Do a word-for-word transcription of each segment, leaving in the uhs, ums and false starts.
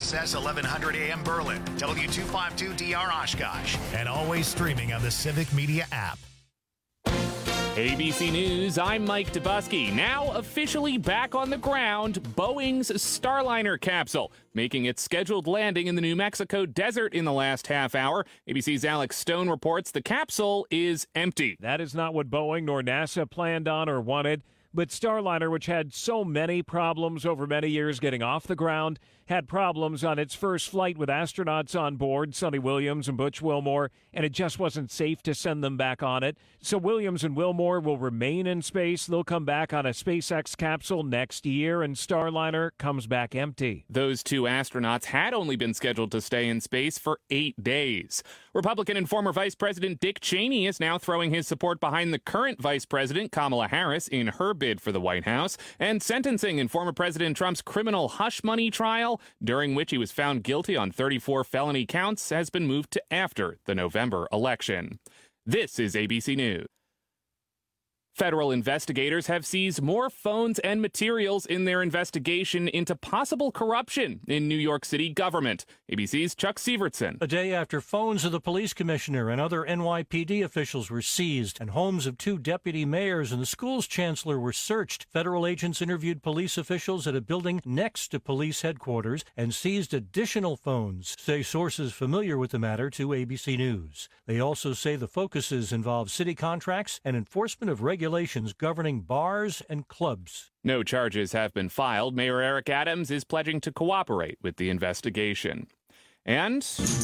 S S eleven hundred A M Berlin, W two fifty-two D R Oshkosh, and always streaming on the Civic Media app. A B C News, I'm Mike Dubusky. Now officially back on the ground, Boeing's Starliner capsule, making its scheduled landing in the New Mexico desert in the last half hour. A B C's Alex Stone reports the capsule is empty. That is not what Boeing nor NASA planned on or wanted. But Starliner, which had so many problems over many years getting off the ground, had problems on its first flight with astronauts on board, Sonny Williams and Butch Wilmore, and it just wasn't safe to send them back on it. So Williams and Wilmore will remain in space. They'll come back on a SpaceX capsule next year, and Starliner comes back empty. Those two astronauts had only been scheduled to stay in space for eight days. Republican and former Vice President Dick Cheney is now throwing his support behind the current Vice President, Kamala Harris, in her bid for the White House, and sentencing in former President Trump's criminal hush money trial, during which he was found guilty on thirty-four felony counts, has been moved to after the November election. This is A B C News. Federal investigators have seized more phones and materials in their investigation into possible corruption in New York City government. A B C's Chuck Sievertson. A day after phones of the police commissioner and other N Y P D officials were seized and homes of two deputy mayors and the school's chancellor were searched, federal agents interviewed police officials at a building next to police headquarters and seized additional phones, say sources familiar with the matter to A B C News. They also say the focuses involve city contracts and enforcement of regulations governing bars and clubs. No charges have been filed. Mayor Eric Adams is pledging to cooperate with the investigation. And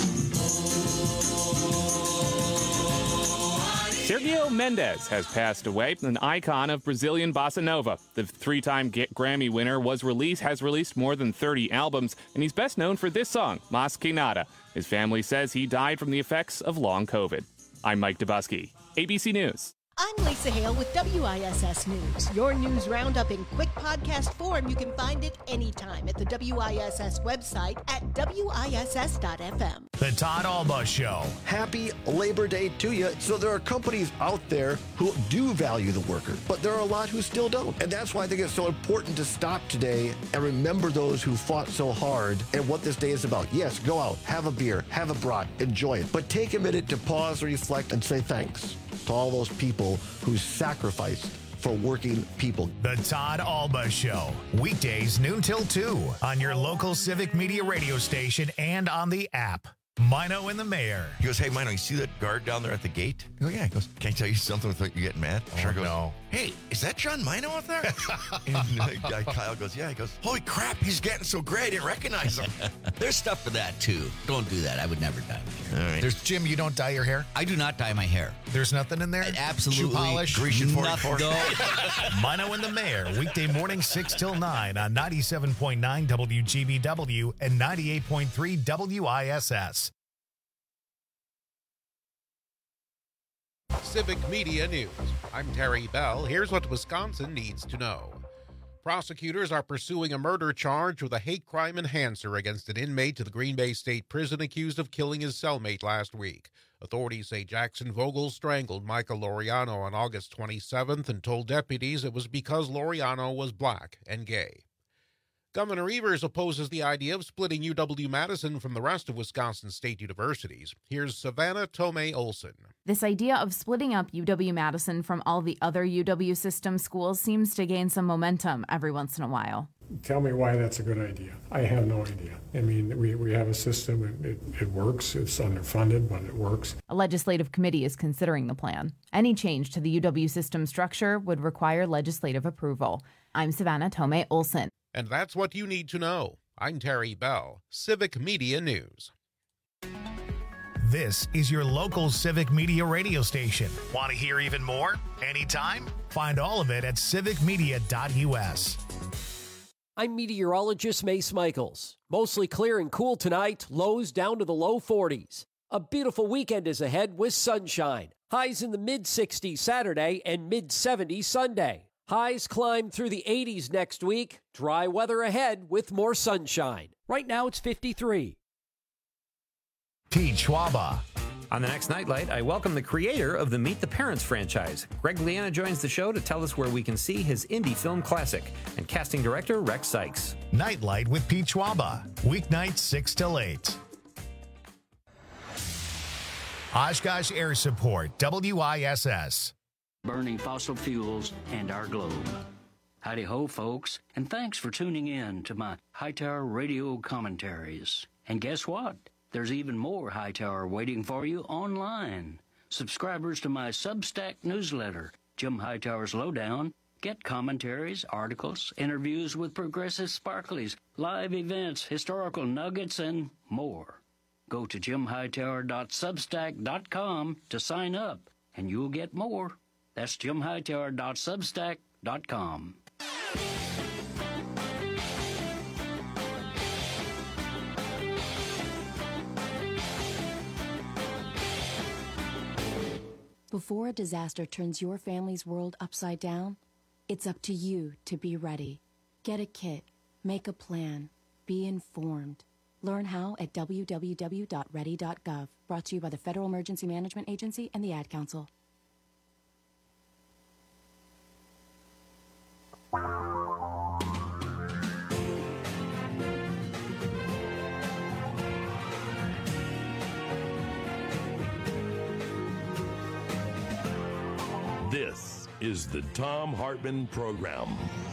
Sergio Mendes has passed away, an icon of Brazilian bossa nova. The three-time Grammy winner was released, has released more than thirty albums, and he's best known for this song, Mas Que Nada. His family says he died from the effects of long COVID. I'm Mike Dubusky, A B C News. I'm Lisa Hale with W I S S News. Your news roundup in quick podcast form. You can find it anytime at the W I S S website at W I S S dot F M. The Todd Alba Show. Happy Labor Day to you. So there are companies out there who do value the worker, but there are a lot who still don't. And that's why I think it's so important to stop today and remember those who fought so hard and what this day is about. Yes, go out, have a beer, have a brat, enjoy it. But take a minute to pause, reflect, and say thanks to all those people who sacrificed for working people. The Todd Alba Show. Weekdays noon till two on your local Civic Media radio station and on the app. Mino and the Mayor. He goes, hey, Mino, you see that guard down there at the gate? I go, yeah. He goes, can I tell you something without you getting mad? Oh, sure goes, no. Hey, is that John Mino up there? And the guy, Kyle goes, yeah. He goes, holy crap, he's getting so gray, I didn't recognize him. There's stuff for that, too. Don't do that. I would never dye my hair. All right. There's Jim, you don't dye your hair? I do not dye my hair. There's nothing in there? Absolutely. Shoe polish? Grecian forty-four. No. Mino and the Mayor, weekday morning six till nine on ninety-seven point nine W G B W and ninety-eight point three W I S S. Civic Media News. I'm Terry Bell. Here's what Wisconsin needs to know. Prosecutors are pursuing a murder charge with a hate crime enhancer against an inmate to the Green Bay State Prison accused of killing his cellmate last week. Authorities say Jackson Vogel strangled Michael Laureano on August twenty-seventh and told deputies it was because Laureano was black and gay. Governor Evers opposes the idea of splitting U W-Madison from the rest of Wisconsin state universities. Here's Savannah Tomei Olson. This idea of splitting up U W-Madison from all the other U W system schools seems to gain some momentum every once in a while. Tell me why that's a good idea. I have no idea. I mean, we, we have a system, and it, it works. It's underfunded, but it works. A legislative committee is considering the plan. Any change to the U W system structure would require legislative approval. I'm Savannah Tomei Olson. And that's what you need to know. I'm Terry Bell, Civic Media News. This is your local Civic Media radio station. Want to hear even more? Anytime? Find all of it at civic media dot U S. I'm meteorologist Mace Michaels. Mostly clear and cool tonight, lows down to the low forties. A beautiful weekend is ahead with sunshine. Highs in the mid sixties Saturday and mid seventies Sunday. Highs climb through the eighties next week. Dry weather ahead with more sunshine. Right now it's fifty-three. Pete Schwaba. On the next Nightlight, I welcome the creator of the Meet the Parents franchise. Greg Liana joins the show to tell us where we can see his indie film classic, and casting director Rex Sykes. Nightlight with Pete Schwaba, weeknights six till eight. Oshkosh Air Support, W I S S. Burning fossil fuels and our globe. Howdy ho, folks, and thanks for tuning in to my Hightower Radio commentaries. And guess what? There's even more Hightower waiting for you online. Subscribers to my Substack newsletter, Jim Hightower's Lowdown, get commentaries, articles, interviews with progressive sparklies, live events, historical nuggets, and more. Go to jim hightower dot substack dot com to sign up, and you'll get more. That's jim hightower dot substack dot com. Before a disaster turns your family's world upside down, it's up to you to be ready. Get a kit, make a plan, be informed. Learn how at w w w dot ready dot gov. Brought to you by the Federal Emergency Management Agency and the Ad Council. This is the Thom Hartmann Program.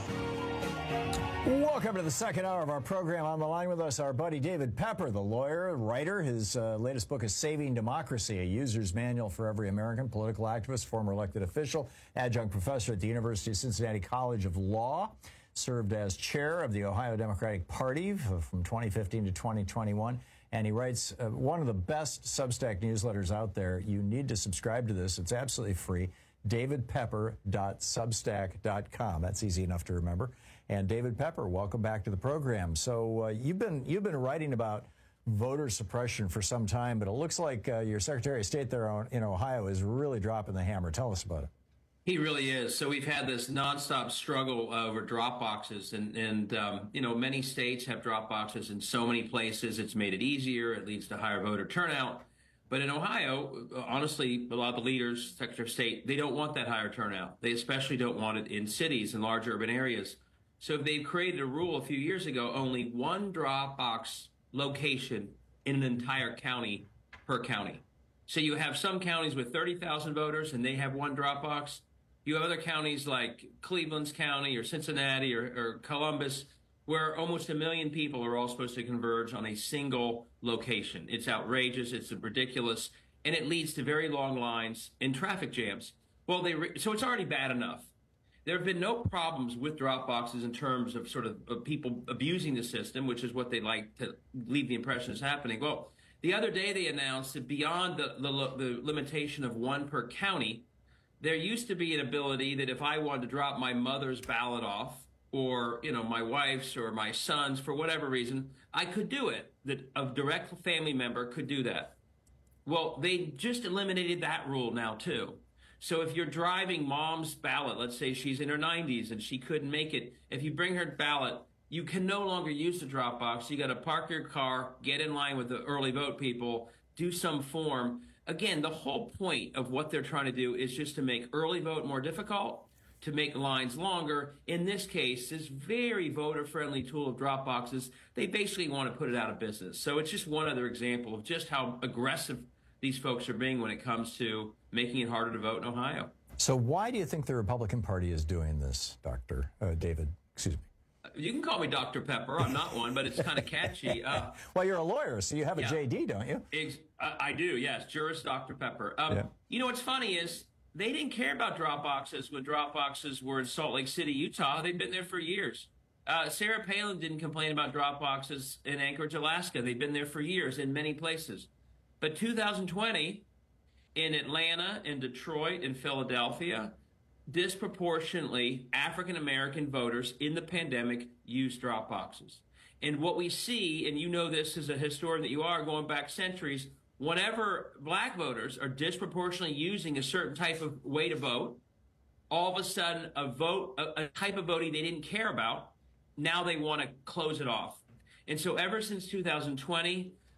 Welcome to the second hour of our program. On the line with us, our buddy David Pepper, the lawyer, writer. His uh, latest book is Saving Democracy, a user's manual for every American, political activist, former elected official, adjunct professor at the University of Cincinnati College of Law, served as chair of the Ohio Democratic Party from twenty fifteen to twenty twenty-one. And he writes uh, one of the best Substack newsletters out there. You need to subscribe to this. It's absolutely free. david pepper dot substack dot com. That's easy enough to remember. And David Pepper, welcome back to the program. So uh, you've been you've been writing about voter suppression for some time, but it looks like uh, your Secretary of State there in Ohio is really dropping the hammer. Tell us about it. He really is. So we've had this nonstop struggle over drop boxes, and and um, you know, many states have drop boxes in so many places. It's made it easier. It leads to higher voter turnout. But in Ohio, honestly, a lot of the leaders, Secretary of State, they don't want that higher turnout. They especially don't want it in cities and large urban areas. So they've created a rule a few years ago, only one drop box location in an entire county per county. So you have some counties with thirty thousand voters and they have one drop box. You have other counties like Cleveland's County or Cincinnati or, or Columbus, where almost a million people are all supposed to converge on a single location. It's outrageous, it's ridiculous, and it leads to very long lines and traffic jams. Well, they re- so it's already bad enough. There have been no problems with drop boxes in terms of sort of, of people abusing the system, which is what they like to leave the impression is happening. Well, the other day they announced that beyond the, the, the limitation of one per county, there used to be an ability that if I wanted to drop my mother's ballot off, or, you know, my wife's or my son's, for whatever reason, I could do it, that a direct family member could do that. Well, they just eliminated that rule now, too. So if you're driving mom's ballot, let's say she's in her nineties and she couldn't make it, if you bring her ballot, you can no longer use the drop box. You got to park your car, get in line with the early vote people, do some form. Again, the whole point of what they're trying to do is just to make early vote more difficult, to make lines longer. In this case, this very voter-friendly tool of drop boxes, they basically want to put it out of business. So it's just one other example of just how aggressive these folks are being when it comes to making it harder to vote in Ohio. So why do you think the Republican Party is doing this, Doctor Uh, David? Excuse me. You can call me Doctor Pepper. I'm not one, but it's kind of catchy. Uh, well, you're a lawyer, so you have a yeah. J D, don't you? Ex- I, I do, yes. Juris Doctor Pepper. Um, yeah. You know what's funny is they didn't care about drop boxes when drop boxes were in Salt Lake City, Utah. They've been there for years. Uh, Sarah Palin didn't complain about drop boxes in Anchorage, Alaska. They've been there for years in many places. But two thousand twenty, in Atlanta, in Detroit, in Philadelphia, disproportionately African-American voters in the pandemic used drop boxes. And what we see, and you know this as a historian that you are, going back centuries, whenever black voters are disproportionately using a certain type of way to vote, all of a sudden a vote, a, a type of voting they didn't care about, now they want to close it off. And so ever since two thousand twenty,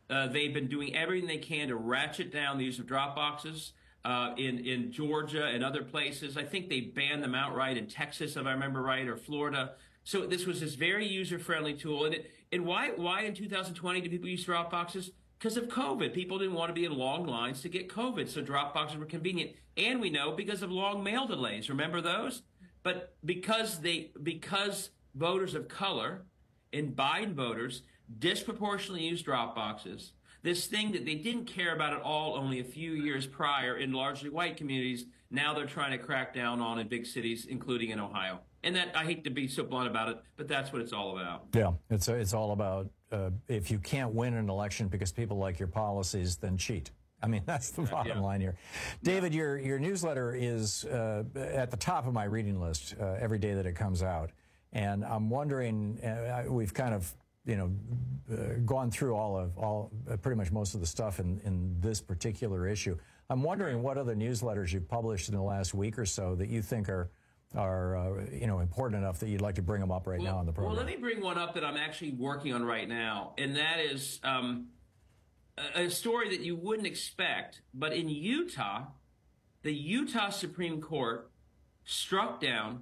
Uh, they've been doing everything they can to ratchet down the use of drop boxes uh, in, in Georgia and other places. I think they banned them outright in Texas, if I remember right, or Florida. So this was this very user-friendly tool. And, it, and why, why in two thousand twenty did people use drop boxes? Because of COVID. People didn't want to be in long lines to get COVID, so drop boxes were convenient. And we know because of long mail delays. Remember those? But because they because voters of color and Biden voters disproportionately use drop boxes, this thing that they didn't care about at all only a few years prior in largely white communities, now they're trying to crack down on in big cities, including in Ohio. And that, I hate to be so blunt about it, but that's what it's all about. Yeah, it's it's all about uh, if you can't win an election because people like your policies, then cheat. I mean, that's the bottom yeah. line here. David, yeah. your your newsletter is uh, at the top of my reading list uh, every day that it comes out. And I'm wondering, uh, we've kind of, you know, uh, gone through all of, all uh, pretty much most of the stuff in, in this particular issue. I'm wondering what other newsletters you've published in the last week or so that you think are, are uh, you know, important enough that you'd like to bring them up right well, now on the program. Well, let me bring one up that I'm actually working on right now, and that is um, a, a story that you wouldn't expect. But in Utah, the Utah Supreme Court struck down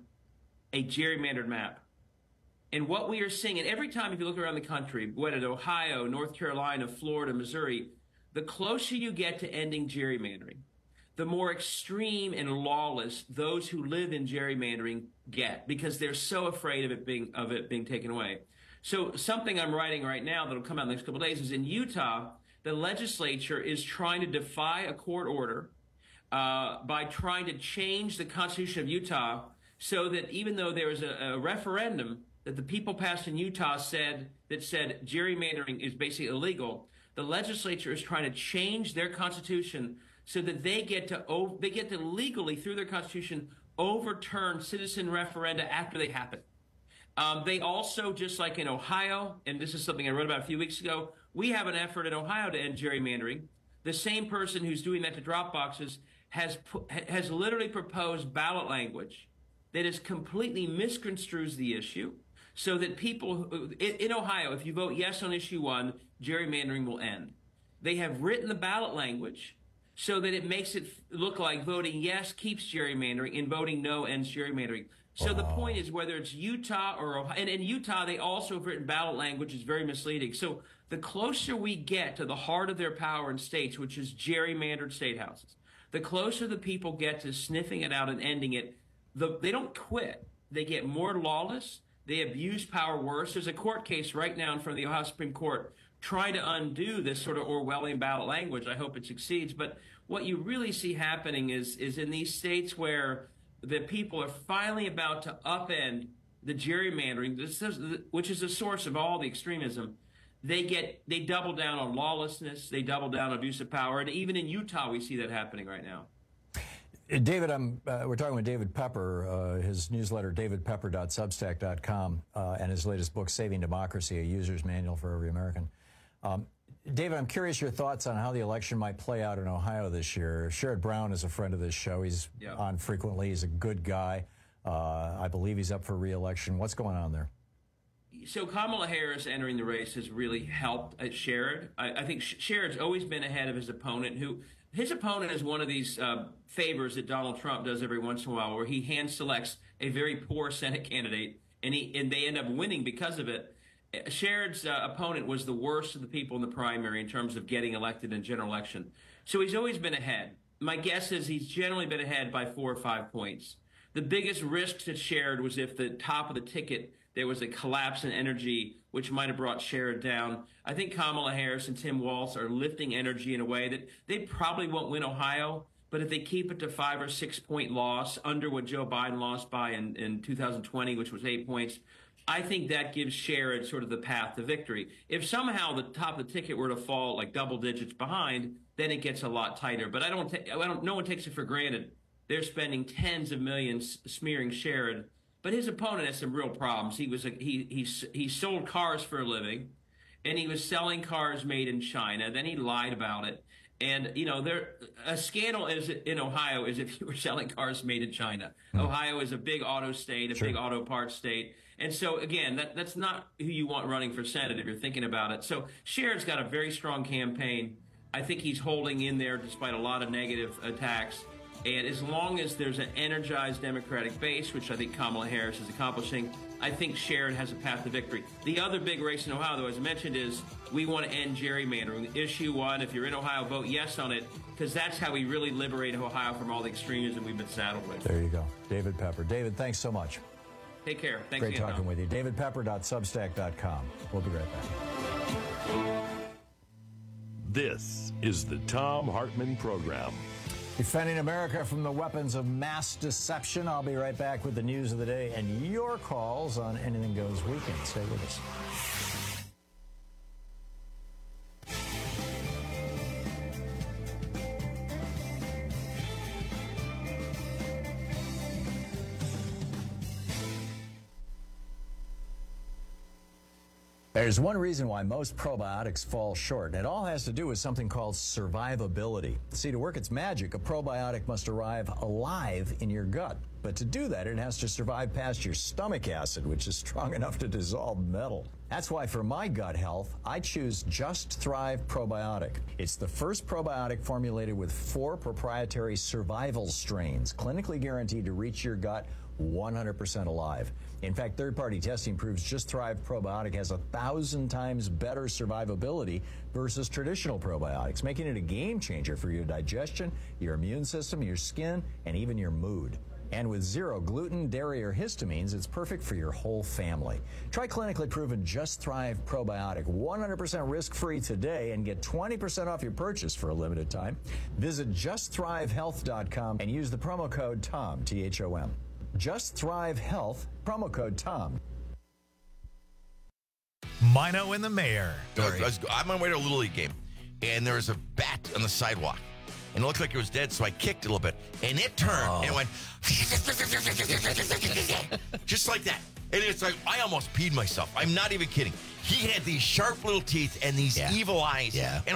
a gerrymandered map. And what we are seeing, and every time if you look around the country, whether it's Ohio, North Carolina, Florida, Missouri, the closer you get to ending gerrymandering, the more extreme and lawless those who live in gerrymandering get, because they're so afraid of it being of it being taken away. So something I'm writing right now that'll come out in the next couple of days is in Utah, the legislature is trying to defy a court order uh, by trying to change the Constitution of Utah so that even though there was a, a referendum that the people passed in Utah said that said gerrymandering is basically illegal, the legislature is trying to change their constitution so that they get to they get to legally through their constitution overturn citizen referenda after they happen. Um, they also, just like in Ohio, and this is something I wrote about a few weeks ago, we have an effort in Ohio to end gerrymandering. The same person who's doing that to drop boxes has has literally proposed ballot language that is completely misconstrues the issue, so that people in, in Ohio, if you vote yes on issue one, gerrymandering will end. They have written the ballot language so that it makes it look like voting yes keeps gerrymandering and voting no ends gerrymandering. So wow. The point is, whether it's Utah or Ohio, and in Utah, they also have written ballot language is very misleading. So the closer we get to the heart of their power in states, which is gerrymandered state houses, the closer the people get to sniffing it out and ending it, the, they don't quit. They get more lawless. They abuse power worse. There's a court case right now in front of the Ohio Supreme Court trying to undo this sort of Orwellian ballot language. I hope it succeeds. But what you really see happening is, is in these states where the people are finally about to upend the gerrymandering, which is the source of all the extremism, they get they double down on lawlessness, they double down on abuse of power, and even in Utah we see that happening right now. David, I'm, uh, we're talking with David Pepper, uh, his newsletter, david pepper dot substack dot com, uh, and his latest book, Saving Democracy, A User's Manual for Every American. Um, David, I'm curious your thoughts on how the election might play out in Ohio this year. Sherrod Brown is a friend of this show. He's yeah. on frequently. He's a good guy. Uh, I believe he's up for re-election. What's going on there? So Kamala Harris entering the race has really helped at Sherrod. I, I think Sherrod's always been ahead of his opponent, who his opponent is one of these uh, favors that Donald Trump does every once in a while, where he hand selects a very poor Senate candidate, and he and they end up winning because of it. Sherrod's uh, opponent was the worst of the people in the primary in terms of getting elected in general election. So he's always been ahead. My guess is he's generally been ahead by four or five points. The biggest risk to Sherrod was if the top of the ticket there was a collapse in energy, which might have brought Sherrod down. I think Kamala Harris and Tim Walz are lifting energy in a way that they probably won't win Ohio, but if they keep it to five or six point loss under what Joe Biden lost by in, in two thousand twenty, which was eight points, I think that gives Sherrod sort of the path to victory. If somehow the top of the ticket were to fall like double digits behind, then it gets a lot tighter. But I don't think, I don't, no one takes it for granted. They're spending tens of millions smearing Sherrod. But his opponent has some real problems. He was a, he he he sold cars for a living, and he was selling cars made in China. Then he lied about it. And, you know, there a scandal is in Ohio is if you were selling cars made in China. Mm. Ohio is a big auto state, a sure. big auto parts state. And so, again, that, that's not who you want running for Senate if you're thinking about it. So Sherrod's got a very strong campaign. I think he's holding in there despite a lot of negative attacks. And as long as there's an energized Democratic base, which I think Kamala Harris is accomplishing, I think Sherrod has a path to victory. The other big race in Ohio, though, as I mentioned, is we want to end gerrymandering. Issue one, if you're in Ohio, vote yes on it, because that's how we really liberate Ohio from all the extremism we've been saddled with. There you go. David Pepper. David, thanks so much. Take care. Thanks Great again, talking Tom. with you. david pepper dot substack dot com. We'll be right back. This is the Thom Hartmann Program. Defending America from the weapons of mass deception. I'll be right back with the news of the day and your calls on Anything Goes Weekend. Stay with us. There's one reason why most probiotics fall short, and it all has to do with something called survivability. See, to work its magic, a probiotic must arrive alive in your gut. But to do that, it has to survive past your stomach acid, which is strong enough to dissolve metal. That's why for my gut health, I choose Just Thrive Probiotic. It's the first probiotic formulated with four proprietary survival strains, clinically guaranteed to reach your gut one hundred percent alive. In fact, third-party testing proves Just Thrive Probiotic has a thousand times better survivability versus traditional probiotics, making it a game changer for your digestion, your immune system, your skin, and even your mood. And with zero gluten, dairy, or histamines, it's perfect for your whole family. Try clinically proven Just Thrive Probiotic one hundred percent risk-free today and get twenty percent off your purchase for a limited time. Visit just thrive health dot com and use the promo code TOM, T H O M. Just Thrive Health, promo code TOM. Mino and the Mayor. I was, I'm on my way to a Little League game, and there was a bat on the sidewalk. And it looked like it was dead, so I kicked it a little bit. And it turned oh. and it went just like that. And it's like, I almost peed myself. I'm not even kidding. He had these sharp little teeth and these yeah. evil eyes. Yeah. And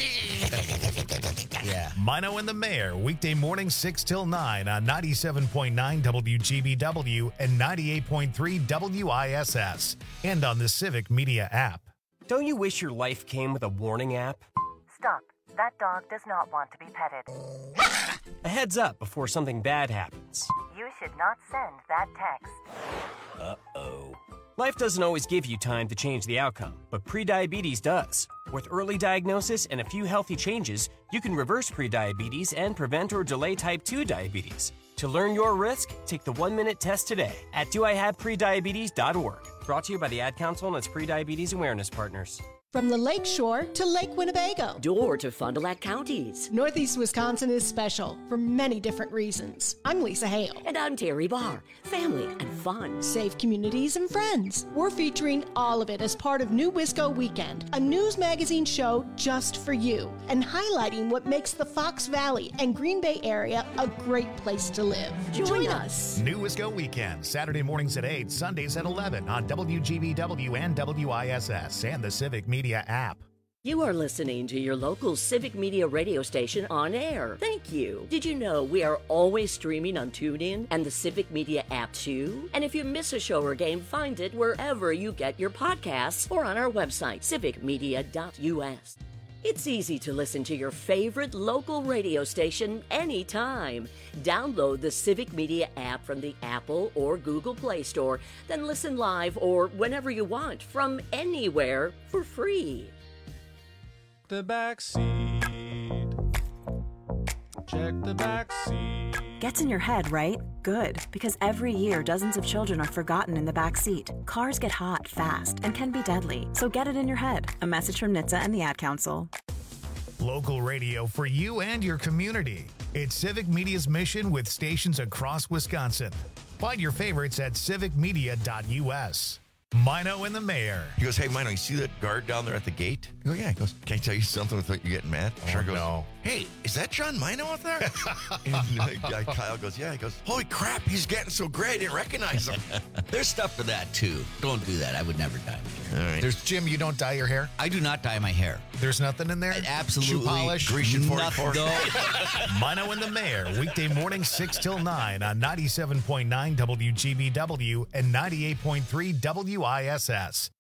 yeah. Mino and the Mayor, weekday morning six till nine on ninety-seven point nine W G B W and ninety-eight point three W I S S. And on the Civic Media app. Don't you wish your life came with a warning app? Stop. That dog does not want to be petted. A heads up before something bad happens. You should not send that text. Uh-oh. Life doesn't always give you time to change the outcome, but prediabetes does. With early diagnosis and a few healthy changes, you can reverse prediabetes and prevent or delay type two diabetes. To learn your risk, take the one-minute test today at do I have prediabetes dot org. Brought to you by the Ad Council and its prediabetes awareness partners. From the Lake Shore to Lake Winnebago. Door to Fond du Lac counties. Northeast Wisconsin is special for many different reasons. I'm Lisa Hale. And I'm Terry Barr. Family and fun. Safe communities and friends. We're featuring all of it as part of New Wisco Weekend, a news magazine show just for you, and highlighting what makes the Fox Valley and Green Bay area a great place to live. Join, Join us. New Wisco Weekend, Saturday mornings at eight, Sundays at eleven on W G B W and W I S S and the Civic Media Media app. You are listening to your local Civic Media radio station on air. Thank you. Did you know we are always streaming on TuneIn and the Civic Media app too? And if you miss a show or game, find it wherever you get your podcasts or on our website, civic media dot U S. It's easy to listen to your favorite local radio station anytime. Download the Civic Media app from the Apple or Google Play Store, then listen live or whenever you want from anywhere for free. The back seat. Check the back seat. Gets in your head, right? Good, because every year dozens of children are forgotten in the back seat. Cars get hot fast and can be deadly, so get it in your head. A message from N H T S A and the Ad Council. Local radio for you and your community. It's Civic Media's mission with stations across Wisconsin. Find your favorites at civic media dot U S. Mino and the Mayor. He goes, hey, Mino, you see that guard down there at the gate? I go, yeah. He goes, can I tell you something without you getting mad? Oh, Sure goes, no. Hey, is that John Mino out there? And uh, Kyle goes, yeah. He goes, holy crap, he's getting so great, I didn't recognize him. There's stuff for that, too. Don't do that. I would never dye my hair. All right. There's Jim, you don't dye your hair? I do not dye my hair. There's nothing in there? Absolutely. Shoe polish? Grecian forty-four. No. Mino and the Mayor, weekday morning six till nine on ninety-seven point nine W G B W and ninety-eight point three W I S S.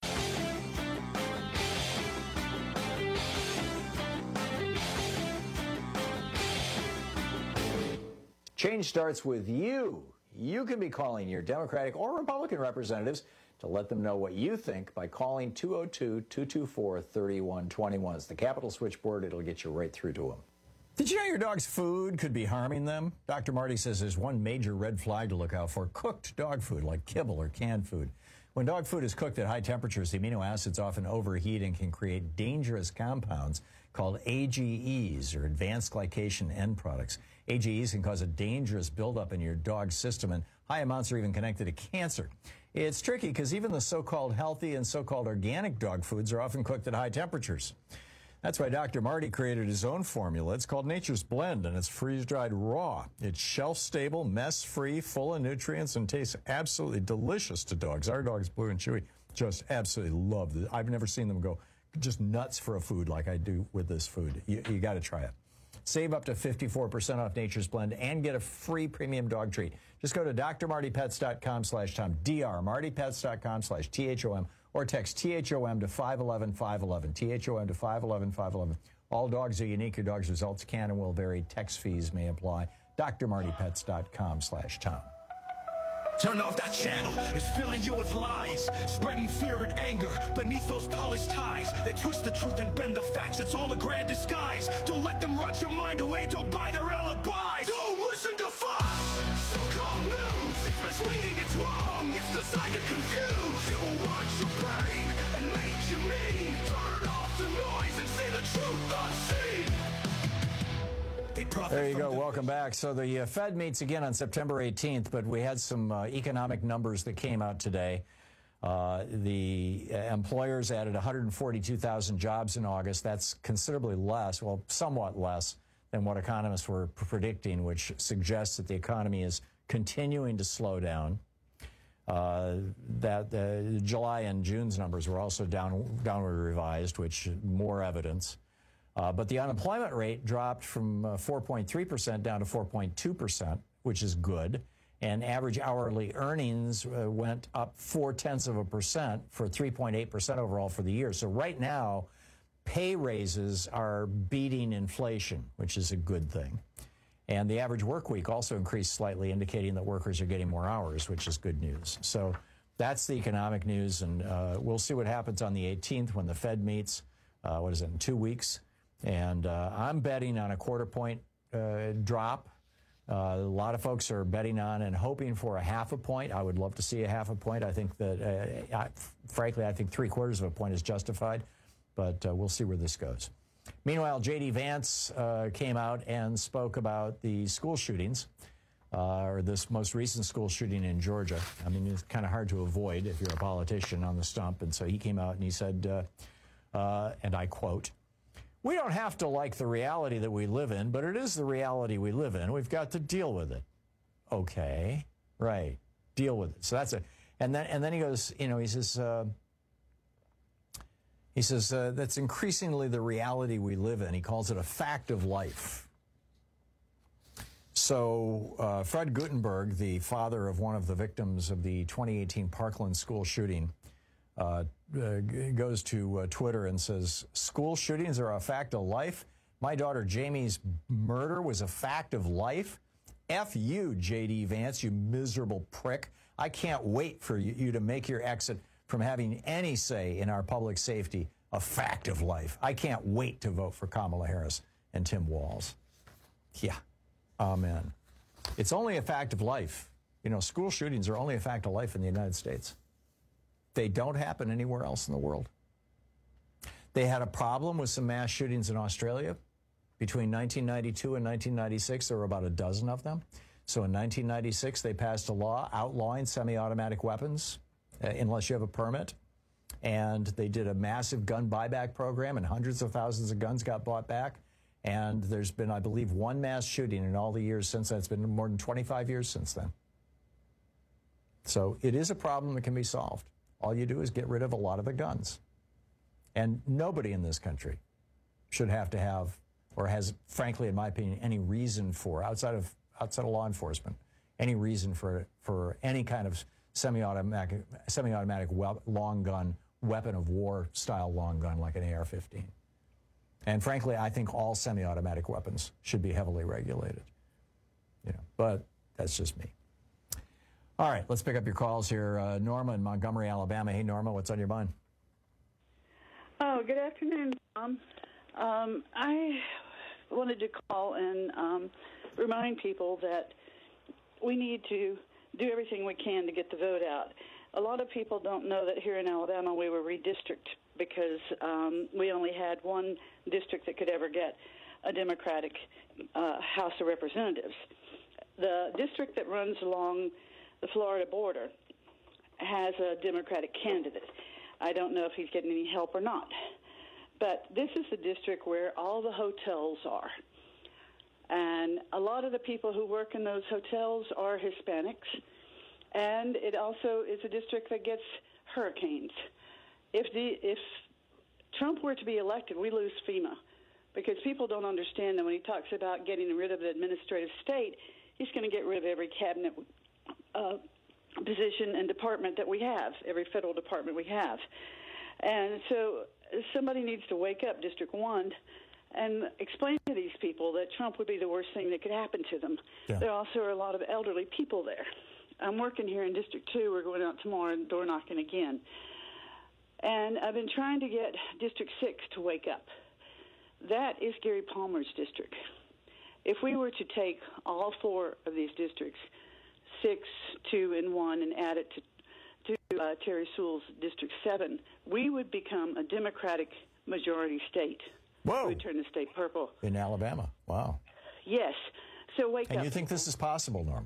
Change starts with you. You can be calling your Democratic or Republican representatives to let them know what you think by calling two oh two, two two four, three one two one. It's the Capitol switchboard. It'll get you right through to them. Did you know your dog's food could be harming them? Doctor Marty says there's one major red flag to look out for: cooked dog food like kibble or canned food. When dog food is cooked at high temperatures, the amino acids often overheat and can create dangerous compounds called A G Es, or advanced glycation end products. A G Es can cause a dangerous buildup in your dog's system, and high amounts are even connected to cancer. It's tricky because even the so-called healthy and so-called organic dog foods are often cooked at high temperatures. That's why Doctor Marty created his own formula. It's called Nature's Blend, and it's freeze-dried raw. It's shelf-stable, mess-free, full of nutrients, and tastes absolutely delicious to dogs. Our dogs, Blue and Chewy, just absolutely love it. I've never seen them go just nuts for a food like I do with this food. You, you got to try it. Save up to fifty-four percent off Nature's Blend and get a free premium dog treat. Just go to d r marty pets dot com slash tom, d r marty pets dot com slash T H O M, or text T H O M to five one one, five one one, T H O M to five one one, five one one. All dogs are unique. Your dog's results can and will vary. Text fees may apply. d r marty pets dot com slash tom. Turn off that channel. It's filling you with lies, spreading fear and anger beneath those polished ties. They twist the truth and bend the facts. It's all a grand disguise. Don't let them rot your mind away. Don't buy their alibis. Don't listen to Fox. So-called news. It's misleading. It's wrong. It's designed to confuse. It will watch your brain and make you mean. Turn off the noise and say the truth unseen. There you go. Welcome back. So the uh, Fed meets again on September eighteenth, but we had some uh, economic numbers that came out today. Uh, the uh, employers added one hundred forty-two thousand jobs in August. That's considerably less, well, somewhat less than what economists were predicting, which suggests that the economy is continuing to slow down. Uh, that uh, July and June's numbers were also down, downward revised, which more evidence. Uh, but the unemployment rate dropped from uh, four point three percent down to four point two percent, which is good. And average hourly earnings uh, went up four-tenths of a percent for three point eight percent overall for the year. So right now, pay raises are beating inflation, which is a good thing. And the average work week also increased slightly, indicating that workers are getting more hours, which is good news. So that's the economic news, and uh, we'll see what happens on the eighteenth when the Fed meets. Uh, what is it, in two weeks? And uh, I'm betting on a quarter point uh, drop. Uh, a lot of folks are betting on and hoping for a half a point. I would love to see a half a point. I think that, uh, I, frankly, I think three quarters of a point is justified, but uh, we'll see where this goes. Meanwhile, J D Vance uh, came out and spoke about the school shootings, uh, or this most recent school shooting in Georgia. I mean, it's kind of hard to avoid if you're a politician on the stump. And so he came out and he said, uh, uh, and I quote, "We don't have to like the reality that we live in, but it is the reality we live in. We've got to deal with it." Okay, right, deal with it. So that's it. And then, and then he goes, you know, he says, uh, he says uh, that's increasingly the reality we live in. He calls it a fact of life. So uh, Fred Guttenberg, the father of one of the victims of the twenty eighteen Parkland school shooting, Uh, uh, goes to uh, Twitter and says, "School shootings are a fact of life. My daughter Jamie's murder was a fact of life. F you, J D Vance, you miserable prick. I can't wait for you, you to make your exit from having any say in our public safety a fact of life. I can't wait to vote for Kamala Harris and Tim Walz." Yeah, amen. It's only a fact of life. You know, school shootings are only a fact of life in the United States. They don't happen anywhere else in the world. They had a problem with some mass shootings in Australia. Between nineteen ninety-two and nineteen ninety-six, there were about a dozen of them. So in nineteen ninety-six, they passed a law outlawing semi-automatic weapons uh, unless you have a permit. And they did a massive gun buyback program, and hundreds of thousands of guns got bought back. And there's been, I believe, one mass shooting in all the years since then. It's been more than twenty-five years since then. So it is a problem that can be solved. All you do is get rid of a lot of the guns. And nobody in this country should have to have, or has, frankly, in my opinion, any reason for, outside of outside of law enforcement, any reason for for any kind of semi-automatic semi-automatic we- long gun, weapon of war style long gun like an A R fifteen. And frankly, I think all semi-automatic weapons should be heavily regulated. You know, but that's just me. All right, let's pick up your calls here. Uh, Norma in Montgomery, Alabama. Hey, Norma, what's on your mind? Oh, good afternoon, Tom. Um, I wanted to call and um, remind people that we need to do everything we can to get the vote out. A lot of people don't know that here in Alabama we were redistricted because um, we only had one district that could ever get a Democratic uh, House of Representatives. The district that runs along the Florida border has a Democratic candidate. I don't know if he's getting any help or not. But this is the district where all the hotels are. And a lot of the people who work in those hotels are Hispanics. And it also is a district that gets hurricanes. If the if Trump were to be elected, we lose FEMA, because people don't understand that when he talks about getting rid of the administrative state, he's going to get rid of every cabinet uh, position and department that we have, every federal department we have. And so somebody needs to wake up, District one, and explain to these people that Trump would be the worst thing that could happen to them. Yeah. There also are a lot of elderly people there. I'm working here in District two. We're going out tomorrow and door knocking again. And I've been trying to get District six to wake up. That is Gary Palmer's district. If we were to take all four of these districts, six, two, and one, and add it to, to uh, Terry Sewell's District seven, we would become a Democratic majority state. Whoa. We would turn the state purple. In Alabama. Wow. Yes. So wake and up. And you think this is possible, Norma?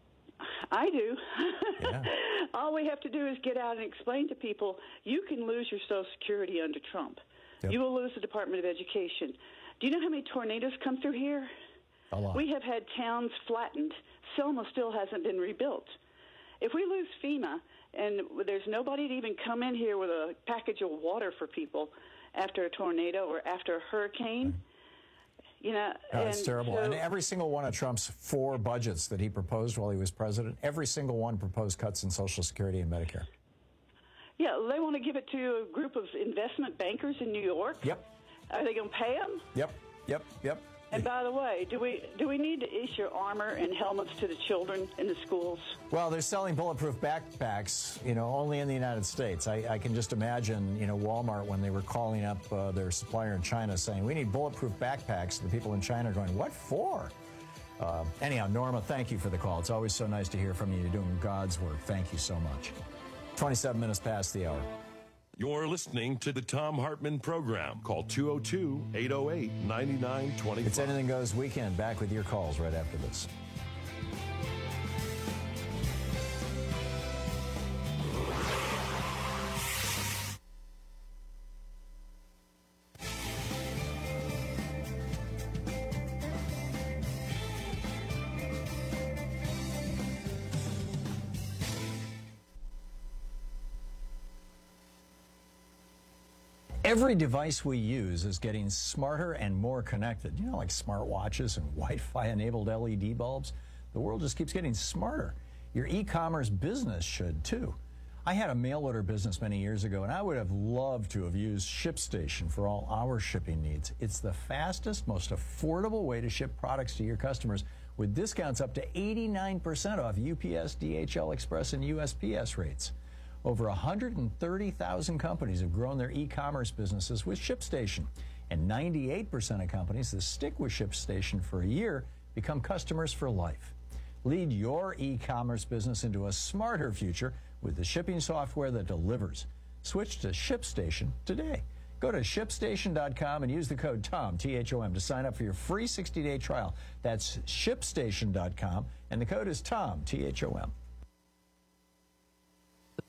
I do. Yeah. All we have to do is get out and explain to people, you can lose your Social Security under Trump. Yep. You will lose the Department of Education. Do you know how many tornadoes come through here? A lot. We have had towns flattened. Selma still hasn't been rebuilt. If we lose FEMA and there's nobody to even come in here with a package of water for people after a tornado or after a hurricane, you know. No, it's terrible. So, and every single one of Trump's four budgets that he proposed while he was president, every single one proposed cuts in Social Security and Medicare. Yeah, they want to give it to a group of investment bankers in New York. Yep. Are they going to pay them? Yep, yep, yep. And by the way, do we do we need to issue armor and helmets to the children in the schools? Well, they're selling bulletproof backpacks, you know, only in the United States. I, I can just imagine, you know, Walmart when they were calling up uh, their supplier in China saying, we need bulletproof backpacks. The people in China are going, what for? Uh, anyhow, Norma, thank you for the call. It's always so nice to hear from you. You're doing God's work. Thank you so much. twenty-seven minutes past the hour. You're listening to the Thom Hartmann Program. Call two oh two, eight oh eight, nine nine two five. It's Anything Goes Weekend. Back with your calls right after this. Every device we use is getting smarter and more connected. You know, like smartwatches and Wi-Fi enabled L E D bulbs. The world just keeps getting smarter. Your e-commerce business should too. I had a mail order business many years ago, and I would have loved to have used ShipStation for all our shipping needs. It's the fastest, most affordable way to ship products to your customers with discounts up to eighty-nine percent off U P S, D H L Express, and U S P S rates. Over one hundred thirty thousand companies have grown their e-commerce businesses with ShipStation, and ninety-eight percent of companies that stick with ShipStation for a year become customers for life. Lead your e-commerce business into a smarter future with the shipping software that delivers. Switch to ShipStation today. Go to ShipStation dot com and use the code TOM, T H O M, to sign up for your free sixty-day trial. That's ShipStation dot com, and the code is TOM, T H O M.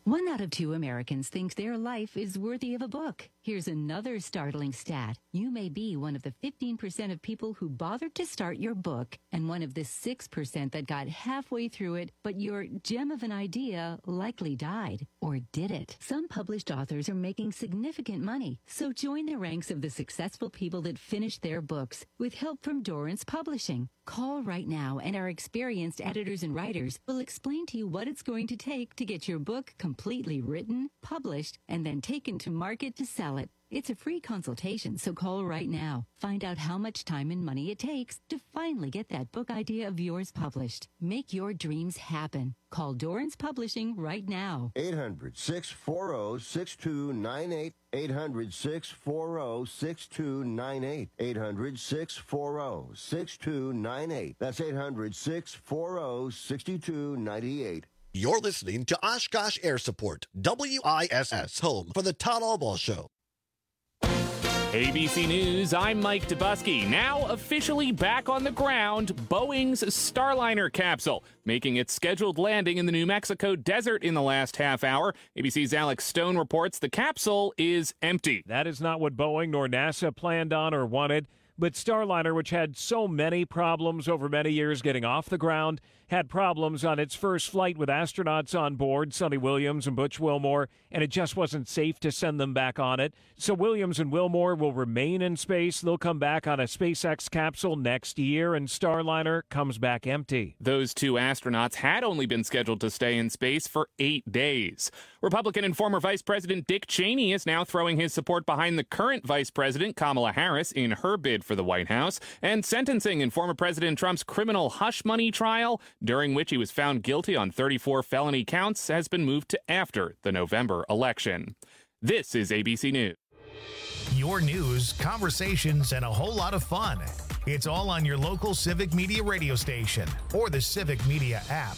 One out of two Americans think their life is worthy of a book. Here's another startling stat. You may be one of the fifteen percent of people who bothered to start your book and one of the six percent that got halfway through it, but your gem of an idea likely died. Or did it? Some published authors are making significant money, so join the ranks of the successful people that finished their books with help from Dorrance Publishing. Call right now and our experienced editors and writers will explain to you what it's going to take to get your book completely written, published, and then taken to market to sell it. It's a free consultation, so call right now. Find out how much time and money it takes to finally get that book idea of yours published. Make your dreams happen. Call Dorrance Publishing right now. eight hundred, six four zero, six two nine eight. eight hundred, six four zero, six two nine eight. eight hundred, six four zero, six two nine eight. That's eight hundred, six four zero, six two nine eight. You're listening to Oshkosh Air Support, W I S S, home for the Todd Albaugh Show. A B C News, I'm Mike Dubusky. Now officially back on the ground, Boeing's Starliner capsule, making its scheduled landing in the New Mexico desert in the last half hour. A B C's Alex Stone reports the capsule is empty. That is not what Boeing nor NASA planned on or wanted. But Starliner, which had so many problems over many years getting off the ground, had problems on its first flight with astronauts on board, Sonny Williams and Butch Wilmore, and it just wasn't safe to send them back on it. So Williams and Wilmore will remain in space. They'll come back on a SpaceX capsule next year, and Starliner comes back empty. Those two astronauts had only been scheduled to stay in space for eight days. Republican and former Vice President Dick Cheney is now throwing his support behind the current Vice President, Kamala Harris, in her bid for the White House, and sentencing in former President Trump's criminal hush money trial, during which he was found guilty on thirty-four felony counts, has been moved to after the November election. This is A B C News. Your news, conversations, and a whole lot of fun. It's all on your local Civic Media radio station or the Civic Media app.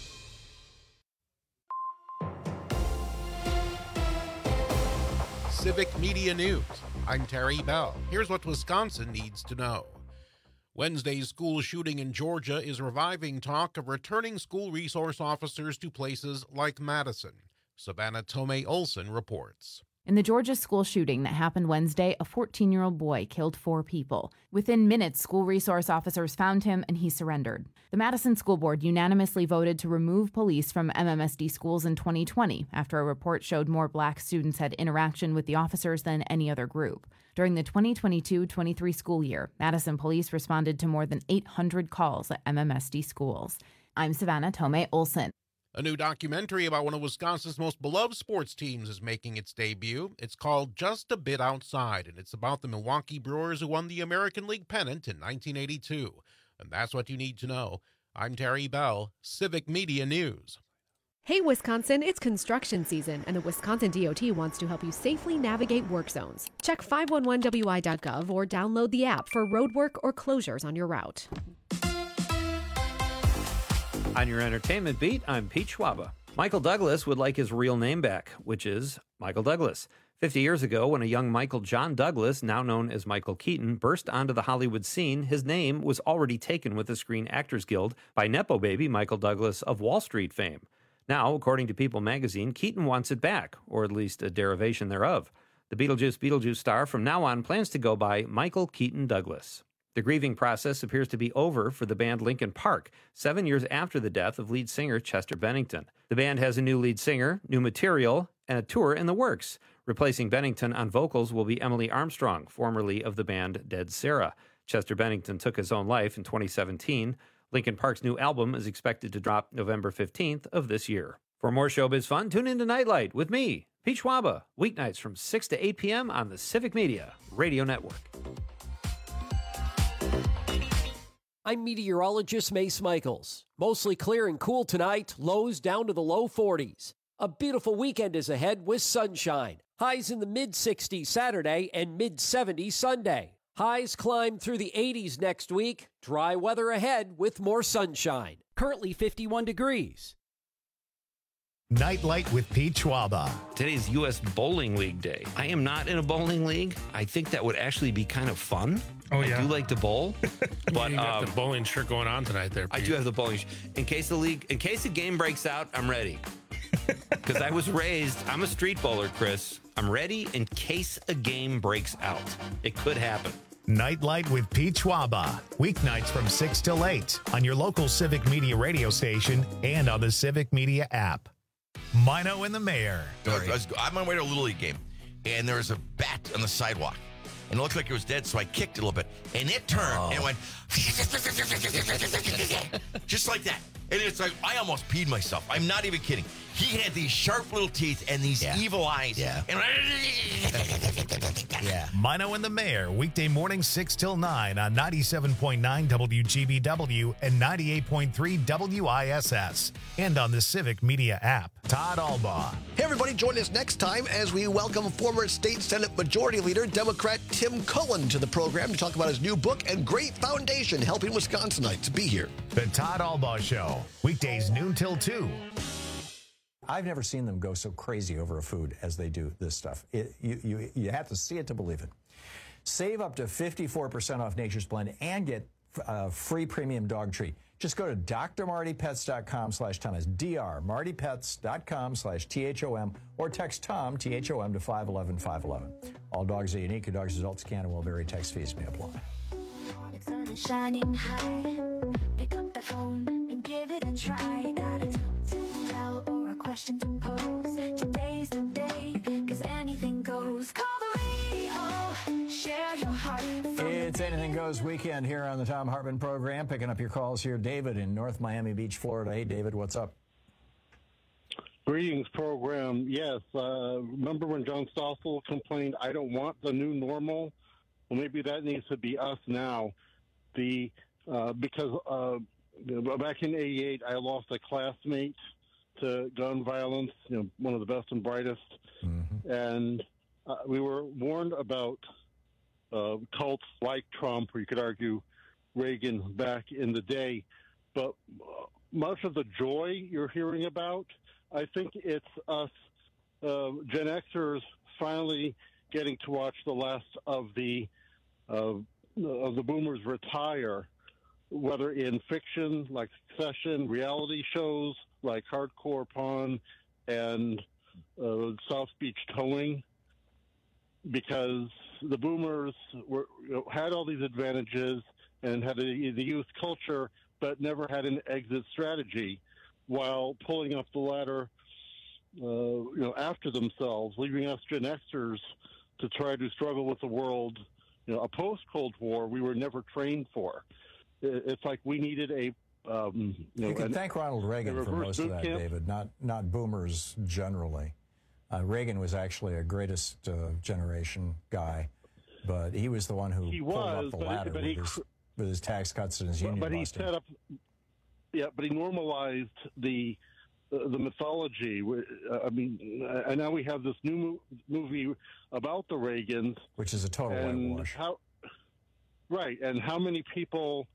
Civic Media News. I'm Terry Bell. Here's what Wisconsin needs to know. Wednesday's school shooting in Georgia is reviving talk of returning school resource officers to places like Madison. Savannah Tomei Olson reports. In the Georgia school shooting that happened Wednesday, a fourteen-year-old boy killed four people. Within minutes, school resource officers found him and he surrendered. The Madison School Board unanimously voted to remove police from M M S D schools in twenty twenty after a report showed more black students had interaction with the officers than any other group. During the twenty twenty-two twenty-three school year, Madison police responded to more than eight hundred calls at M M S D schools. I'm Savannah Tomei Olson. A new documentary about one of Wisconsin's most beloved sports teams is making its debut. It's called Just a Bit Outside, and it's about the Milwaukee Brewers who won the American League pennant in nineteen eighty-two. And that's what you need to know. I'm Terry Bell, Civic Media News. Hey Wisconsin, it's construction season, and the Wisconsin D O T wants to help you safely navigate work zones. Check five one one W I dot gov or download the app for roadwork or closures on your route. On your entertainment beat, I'm Pete Schwaba. Michael Douglas would like his real name back, which is Michael Douglas. Fifty years ago, when a young Michael John Douglas, now known as Michael Keaton, burst onto the Hollywood scene, his name was already taken with the Screen Actors Guild by Nepo baby Michael Douglas of Wall Street fame. Now, according to People magazine, Keaton wants it back, or at least a derivation thereof. The Beetlejuice Beetlejuice star from now on plans to go by Michael Keaton Douglas. The grieving process appears to be over for the band Linkin Park, seven years after the death of lead singer Chester Bennington. The band has a new lead singer, new material, and a tour in the works. Replacing Bennington on vocals will be Emily Armstrong, formerly of the band Dead Sarah. Chester Bennington took his own life in twenty seventeen. Linkin Park's new album is expected to drop November fifteenth of this year. For more showbiz fun, tune in to Nightlight with me, Pete Schwaba, weeknights from six to eight p.m. on the Civic Media Radio Network. I'm meteorologist Mace Michaels. Mostly clear and cool tonight, lows down to the low forties. A beautiful weekend is ahead with sunshine. Highs in the mid sixties Saturday and mid seventies Sunday. Highs climb through the eighties next week. Dry weather ahead with more sunshine. Currently fifty-one degrees. Nightlight with Pete Schwaba. Today's U S Bowling League Day. I am not in a bowling league. I think that would actually be kind of fun. Oh, yeah. I do like to bowl. But you got um, the bowling shirt going on tonight there, Pete. I do have the bowling shirt. In case the league, in case the game breaks out, I'm ready. Because I was raised, I'm a street bowler, Chris. I'm ready in case a game breaks out. It could happen. Nightlight with Pete Schwaba. Weeknights from six till eight on your local Civic Media radio station and on the Civic Media app. Mino and the Mayor. I was, I was, I'm on my way to a Little League game, and there was a bat on the sidewalk. And it looked like it was dead, so I kicked it a little bit. And it turned oh. and went just like that. And it's like, I almost peed myself. I'm not even kidding. He had these sharp little teeth and these yeah. evil eyes. Yeah. And yeah. Mino and the Mayor, weekday mornings six till nine on ninety-seven point nine W G B W and ninety-eight point three W I S S. And on the Civic Media app. Todd Albaugh. Hey, everybody, join us next time as we welcome former State Senate Majority Leader, Democrat Tim Cullen, to the program to talk about his new book and great foundation helping Wisconsinites be here. The Todd Albaugh Show, weekdays noon till two. I've never seen them go so crazy over a food as they do this stuff. It, you, you, you have to see it to believe it. Save up to fifty-four percent off Nature's Blend and get a free premium dog treat. Just go to d r marty pets dot com slash Tom. That's D R marty pets dot com slash T H O M or text Tom, T H O M, to five one one five one one. All dogs are unique. Your dog's adults can and will vary. Text fees may apply. Sun is shining high. Pick up the phone and give it a try. Got a tell or a question to pose. Today's the day, cause anything goes. Call the radio, share your heart. It's Anything Goes weekend here on the Tom Hartman program. Picking up your calls here. David in North Miami Beach, Florida. Hey, David, what's up? Greetings, program. Yes, uh, remember when John Stossel complained, I don't want the new normal? Well, maybe that needs to be us now. The uh, because uh, back in eighty-eight, I lost a classmate to gun violence, you know, one of the best and brightest. Mm-hmm. And uh, we were warned about uh, cults like Trump, or you could argue Reagan back in the day. But uh, much of the joy you're hearing about, I think it's us uh, Gen Xers finally getting to watch the last of the uh, of the boomers retire, whether in fiction like Succession, reality shows like Hardcore Pawn and uh, South Beach Towing, because the boomers were, you know, had all these advantages and had a, the youth culture, but never had an exit strategy, while pulling up the ladder, uh, you know, after themselves, leaving us Gen Xers to try to struggle with the world. You know, a post-Cold War we were never trained for. It's like we needed a Um, you know, you can and, thank Ronald Reagan for most of that, camp. David, not not boomers generally. Uh, Reagan was actually a greatest uh, generation guy, but he was the one who he pulled was, up the but ladder but with, he, his, with his tax cuts and his but, union but he busting. set up, yeah, but he normalized the uh, the mythology. Uh, I mean, uh, and now we have this new mo- movie about the Reagans, which is a total whitewash. How, right, and how many people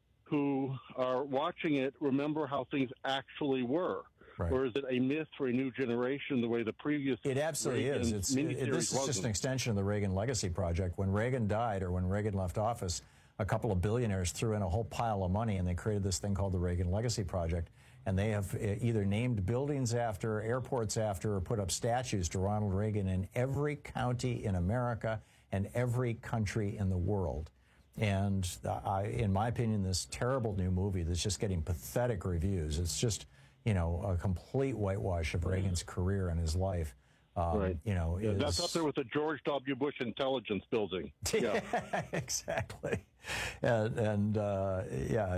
who are watching it remember how things actually were? Right. Or is it a myth for a new generation the way the previous It absolutely Reagan is. It's, it, this is wasn't. just an extension of the Reagan Legacy Project. When Reagan died or when Reagan left office, a couple of billionaires threw in a whole pile of money and they created this thing called the Reagan Legacy Project. And they have either named buildings after, airports after, or put up statues to Ronald Reagan in every county in America and every country in the world. And I, in my opinion, this terrible new movie that's just getting pathetic reviews. It's just, you know, a complete whitewash of Reagan's career and his life. Um, right. You know, yeah, is... that's up there with the George W. Bush intelligence building. Yeah, exactly. And, and uh, yeah,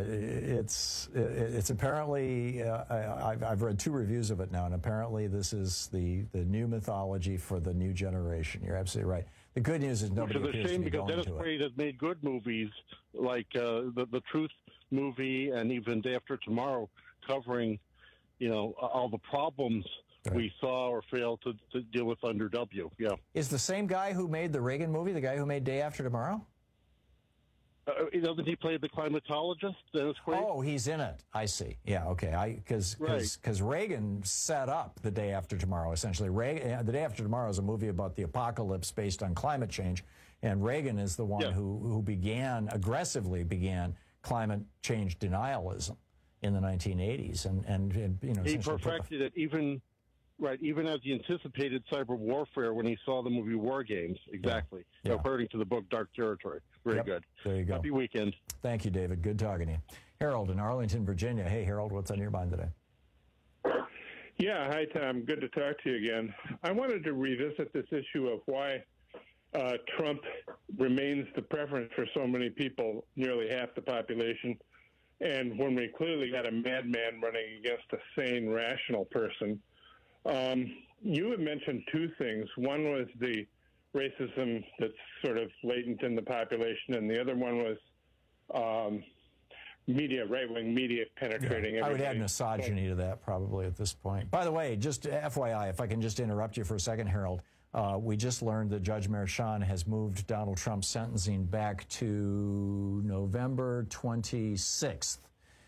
it's it's apparently uh, I, I've, I've read two reviews of it now, and apparently this is the the new mythology for the new generation. You're absolutely right. The good news is nobody Which is a shame because Dennis Quaid has made good movies like uh, the the Truth movie and even Day After Tomorrow, covering, you know, all the problems right. we saw or failed to, to deal with under W. Yeah. Is the same guy who made the Reagan movie the guy who made Day After Tomorrow? Uh, doesn't he play the climatologist, Dennis Quaid? Oh, he's in it. I see. Yeah, okay. I because because right. Reagan set up The Day After Tomorrow. Essentially, Reagan, The Day After Tomorrow is a movie about the apocalypse based on climate change, and Reagan is the one yeah. who who began aggressively began climate change denialism in the nineteen eighties, and and, and you know he perfected it even Right, even as he anticipated cyber warfare when he saw the movie War Games. Exactly. Yeah. According to the book Dark Territory. Very Yep. good. There you go. Happy weekend. Thank you, David. Good talking to you. Harold in Arlington, Virginia. Hey, Harold, what's on your mind today? Yeah, hi, Tom. Good to talk to you again. I wanted to revisit this issue of why uh, Trump remains the preference for so many people, nearly half the population, and when we clearly got a madman running against a sane, rational person. Um, you had mentioned two things. One was the racism that's sort of latent in the population, and the other one was um, media, right-wing media penetrating Yeah, I would everything. add misogyny to that probably at this point. By the way, just F Y I, if I can just interrupt you for a second, Harold, uh, we just learned that Judge Merchan has moved Donald Trump's sentencing back to November twenty-sixth.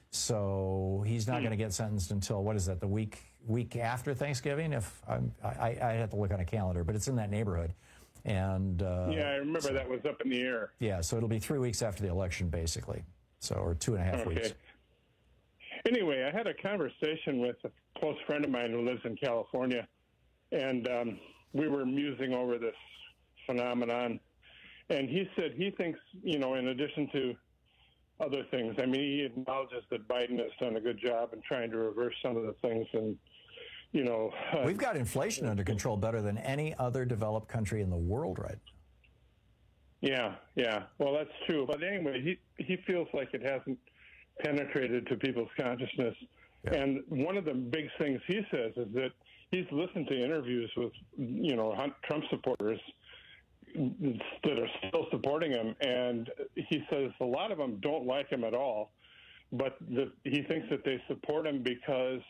So he's not Hmm. going to get sentenced until, what is that, the week week after Thanksgiving? If I'm, I, I have to look on a calendar, but it's in that neighborhood. And uh, yeah, I remember so- that was up in the air. Yeah, so it'll be three weeks after the election, basically. So, or two and a half Okay. weeks. Anyway, I had a conversation with a close friend of mine who lives in California, and um, we were musing over this phenomenon. And he said he thinks, you know, in addition to other things, I mean, he acknowledges that Biden has done a good job in trying to reverse some of the things. And, you know, uh, We've got inflation under control better than any other developed country in the world right now. Yeah, yeah. Well, that's true. But anyway, he he feels like it hasn't penetrated to people's consciousness. Yeah. And one of the big things he says is that he's listened to interviews with, you know, Hunt- Trump supporters that are still supporting him, and he says a lot of them don't like him at all, but the, he thinks that they support him because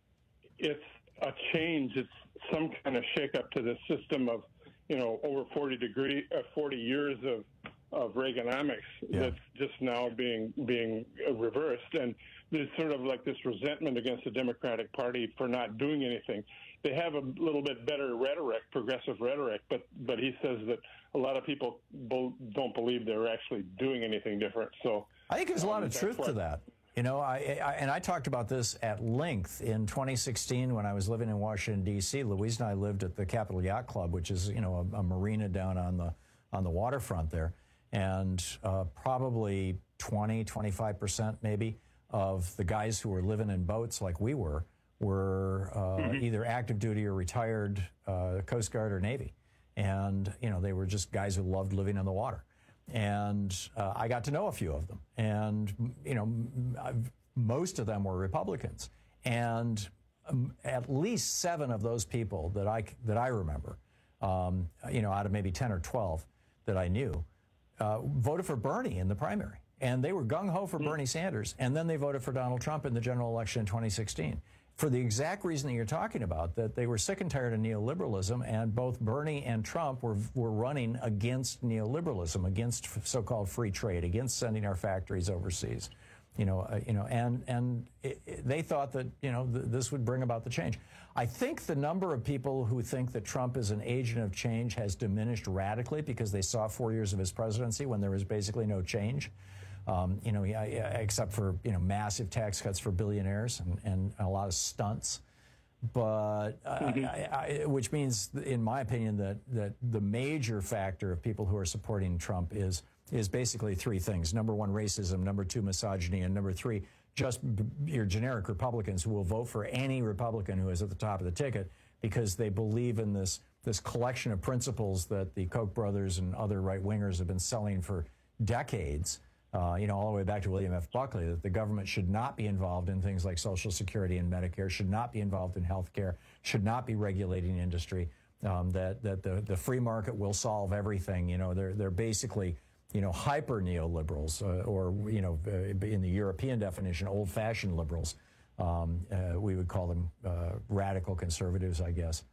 it's a change. It's some kind of shakeup to the system of, you know, over forty degree, uh, forty years of of Reaganomics Yeah. that's just now being being uh, reversed, and there's sort of like this resentment against the Democratic Party for not doing anything. They have a little bit better rhetoric, progressive rhetoric, but but he says that a lot of people bo- don't believe they're actually doing anything different. So I think there's a lot um, of that's truth what- to that. You know, I, I and I talked about this at length in twenty sixteen when I was living in Washington D C. Louise and I lived at the Capitol Yacht Club, which is, you know, a, a marina down on the on the waterfront there, and uh, probably twenty, twenty-five percent maybe of the guys who were living in boats like we were were uh, Mm-hmm. either active duty or retired uh, Coast Guard or Navy, and you know they were just guys who loved living on the water. And uh, I got to know a few of them. And, you know, m- I've- most of them were Republicans. And um, at least seven of those people that I, c- that I remember, um, you know, out of maybe ten or twelve that I knew, uh, voted for Bernie in the primary. And they were gung-ho for Bernie Sanders. And then they voted for Donald Trump in the general election in twenty sixteen. For the exact reason that you're talking about, that they were sick and tired of neoliberalism, and both Bernie and Trump were were running against neoliberalism, against f- so-called free trade, against sending our factories overseas, you know, uh, you know, and and it, it, they thought that you know th- this would bring about the change. I think the number of people who think that Trump is an agent of change has diminished radically because they saw four years of his presidency when there was basically no change. Um, you know, yeah, yeah, except for, you know, massive tax cuts for billionaires and, and a lot of stunts. But, uh, Mm-hmm. I, I, which means, in my opinion, that, that the major factor of people who are supporting Trump is, is basically three things. Number one, racism. Number two, misogyny. And number three, just b- your generic Republicans who will vote for any Republican who is at the top of the ticket because they believe in this, this collection of principles that the Koch brothers and other right-wingers have been selling for decades. Uh, you know, all the way back to William F. Buckley, that the government should not be involved in things like Social Security and Medicare, should not be involved in health care, should not be regulating industry, um, that, that the, the free market will solve everything. You know, they're, they're basically, you know, hyper neoliberals, uh, or, you know, uh, in the European definition, old-fashioned liberals. Um, uh, we would call them uh, radical conservatives, I guess.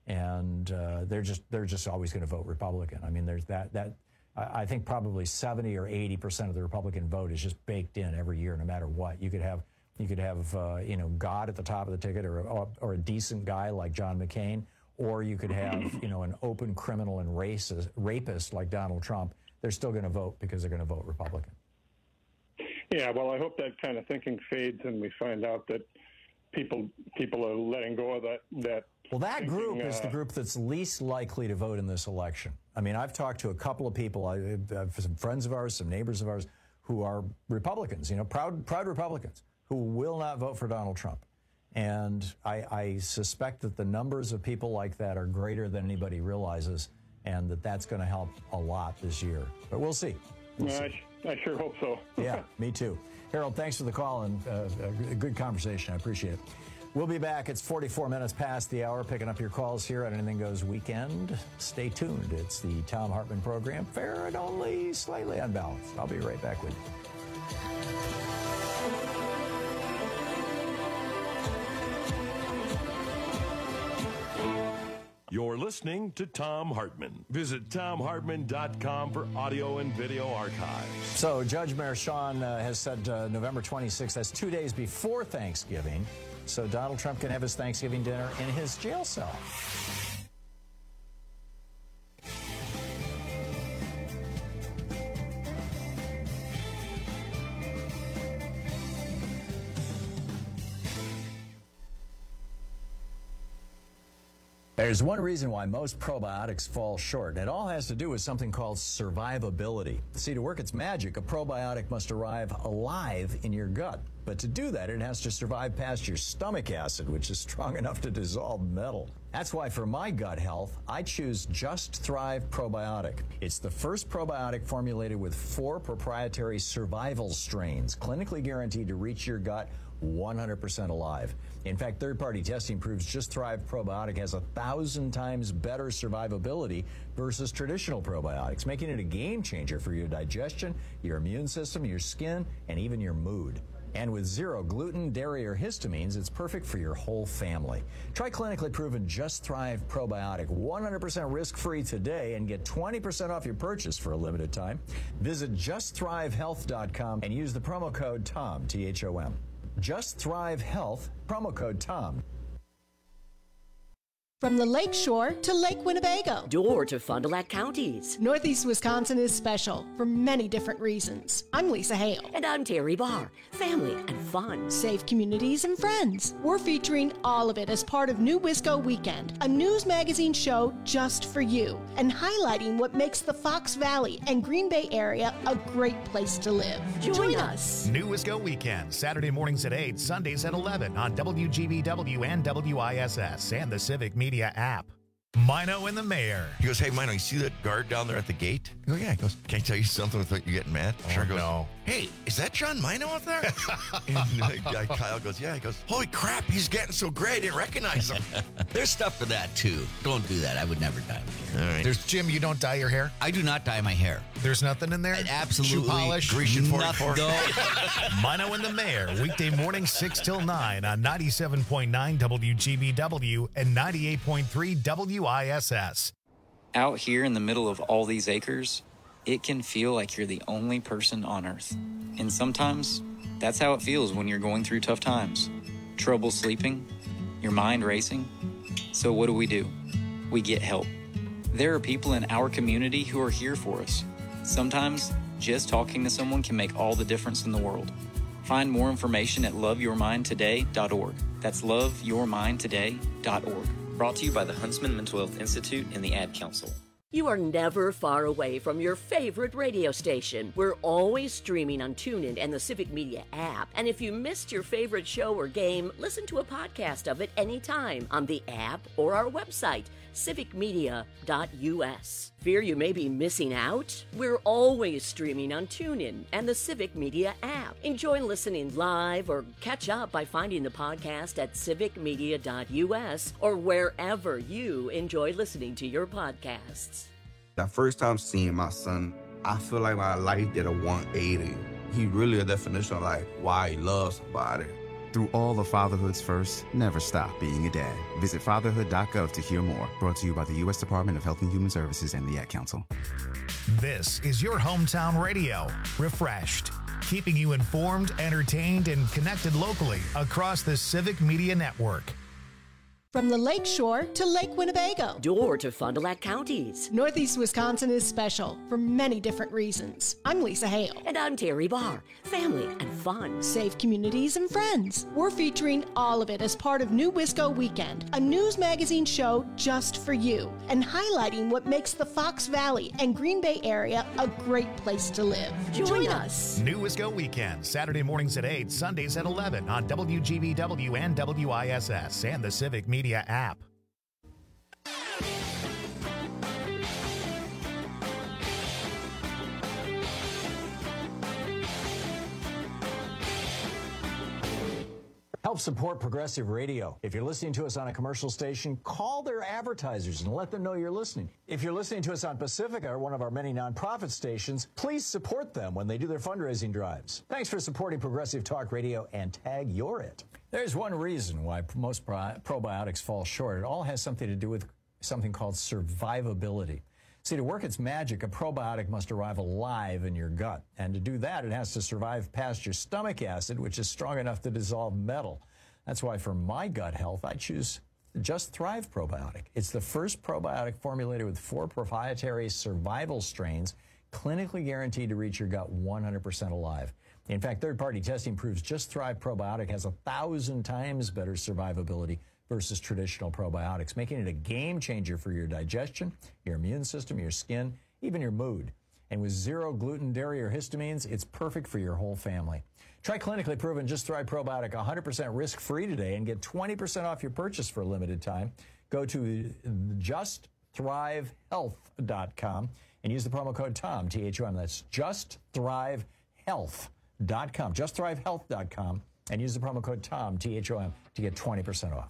And uh, they're just they're just always going to vote Republican. I mean, there's that that. I think probably seventy or eighty percent of the Republican vote is just baked in every year, no matter what. You could have, you could have, uh, you know, God at the top of the ticket, or, or or a decent guy like John McCain, or you could have, you know, an open criminal and racist, rapist like Donald Trump. They're still going to vote because they're going to vote Republican. Yeah, well, I hope that kind of thinking fades and we find out that people people are letting go of that. that well, that thinking, group is uh, the group that's least likely to vote in this election. I mean, I've talked to a couple of people, I have some friends of ours, some neighbors of ours, who are Republicans, you know, proud proud Republicans, who will not vote for Donald Trump. And I, I suspect that the numbers of people like that are greater than anybody realizes, and that that's going to help a lot this year. But we'll see. We'll yeah, see. I, sh- I sure hope so. Yeah, me too. Harold, thanks for the call and uh, a good conversation. I appreciate it. We'll be back. It's forty-four minutes past the hour, picking up your calls here on Anything Goes Weekend. Stay tuned. It's the Thom Hartmann program, fair and only slightly unbalanced. I'll be right back with you. You're listening to Thom Hartmann. Visit Thom Hartmann dot com for audio and video archives. So Judge Merchan uh, has said uh, November twenty-sixth, that's two days before Thanksgiving, so Donald Trump can have his Thanksgiving dinner in his jail cell. There's one reason why most probiotics fall short, and it all has to do with something called survivability. See, to work its magic, a probiotic must arrive alive in your gut. But to do that, it has to survive past your stomach acid, which is strong enough to dissolve metal. That's why for my gut health, I choose Just Thrive Probiotic. It's the first probiotic formulated with four proprietary survival strains, clinically guaranteed to reach your gut one hundred percent alive. In fact, third-party testing proves Just Thrive Probiotic has a thousand times better survivability versus traditional probiotics, making it a game changer for your digestion, your immune system, your skin, and even your mood. And with zero gluten, dairy, or histamines, it's perfect for your whole family. Try clinically proven Just Thrive Probiotic, one hundred percent risk-free today, and get twenty percent off your purchase for a limited time. Visit just thrive health dot com and use the promo code TOM, T H O M. Just Thrive Health, promo code TOM. From the Lake Shore to Lake Winnebago. Door to Fond du Lac counties. Northeast Wisconsin is special for many different reasons. I'm Lisa Hale. And I'm Terry Barr. Family and fun. Safe communities and friends. We're featuring all of it as part of New Wisco Weekend, a news magazine show just for you, and highlighting what makes the Fox Valley and Green Bay area a great place to live. Join, Join us. us. New Wisco Weekend, Saturday mornings at eight, Sundays at eleven on W G B W and W I S S and the Civic Media app. Mino and the Mayor. He goes, hey, Mino, you see that guard down there at the gate? I go, yeah. He goes, can I tell you something without you getting mad? Oh, Sure goes, no. Hey, is that John Mino up there? and uh, Kyle goes, yeah. He goes, holy crap, he's getting so great, I didn't recognize him. There's stuff for that, too. Don't do that. I would never dye my hair. All right. There's Jim, you don't dye your hair? I do not dye my hair. There's nothing in there? I absolutely. Shoe polish? Grecian forty-four. No. Mino and the Mayor, weekday morning six till nine on ninety-seven point nine W G B W and ninety-eight point three W I S S. Out here in the middle of all these acres, it can feel like you're the only person on Earth. And sometimes, that's how it feels when you're going through tough times. Trouble sleeping, your mind racing. So what do we do? We get help. There are people in our community who are here for us. Sometimes, just talking to someone can make all the difference in the world. Find more information at love your mind today dot org. That's love your mind today dot org. Brought to you by the Huntsman Mental Health Institute and the Ad Council. You are never far away from your favorite radio station. We're always streaming on TuneIn and the Civic Media app. And if you missed your favorite show or game, listen to a podcast of it anytime on the app or our website, civic media dot U S. Fear you may be missing out? We're always streaming on TuneIn and the Civic Media app. Enjoy listening live or catch up by finding the podcast at civic media dot U S or wherever you enjoy listening to your podcasts. That first time seeing my son, I feel like my life did a one eighty. He really a definition of like why he loves somebody. Through all the fatherhoods first, never stop being a dad. Visit fatherhood dot gov to hear more. Brought to you by the U S Department of Health and Human Services and the Ad Council. This is your hometown radio, refreshed, keeping you informed, entertained, and connected locally across the Civic Media Network. From the Lake Shore to Lake Winnebago. Door to Fond du Lac counties. Northeast Wisconsin is special for many different reasons. I'm Lisa Hale. And I'm Terry Barr. Family and fun. Safe communities and friends. We're featuring all of it as part of New Wisco Weekend, a news magazine show just for you, and highlighting what makes the Fox Valley and Green Bay area a great place to live. Join, Join us. us. New Wisco Weekend, Saturday mornings at eight, Sundays at eleven on W G B W and W I S S and the Civic Media app. Help support Progressive Radio. If you're listening to us on a commercial station, call their advertisers and let them know you're listening. If you're listening to us on Pacifica, or one of our many nonprofit stations, please support them when they do their fundraising drives. Thanks for supporting Progressive Talk Radio and tag You're It. There's one reason why most pro- probiotics fall short. It all has something to do with something called survivability. See, to work its magic, a probiotic must arrive alive in your gut. And to do that, it has to survive past your stomach acid, which is strong enough to dissolve metal. That's why for my gut health, I choose Just Thrive Probiotic. It's the first probiotic formulated with four proprietary survival strains, clinically guaranteed to reach your gut one hundred percent alive. In fact, third-party testing proves Just Thrive Probiotic has a thousand times better survivability versus traditional probiotics, making it a game changer for your digestion, your immune system, your skin, even your mood. And with zero gluten, dairy, or histamines, it's perfect for your whole family. Try clinically proven Just Thrive Probiotic one hundred percent risk-free today and get twenty percent off your purchase for a limited time. Go to just thrive health dot com and use the promo code TOM, T H O M. That's just thrive health dot com, just thrive health dot com, and use the promo code TOM, T H O M, to get twenty percent off.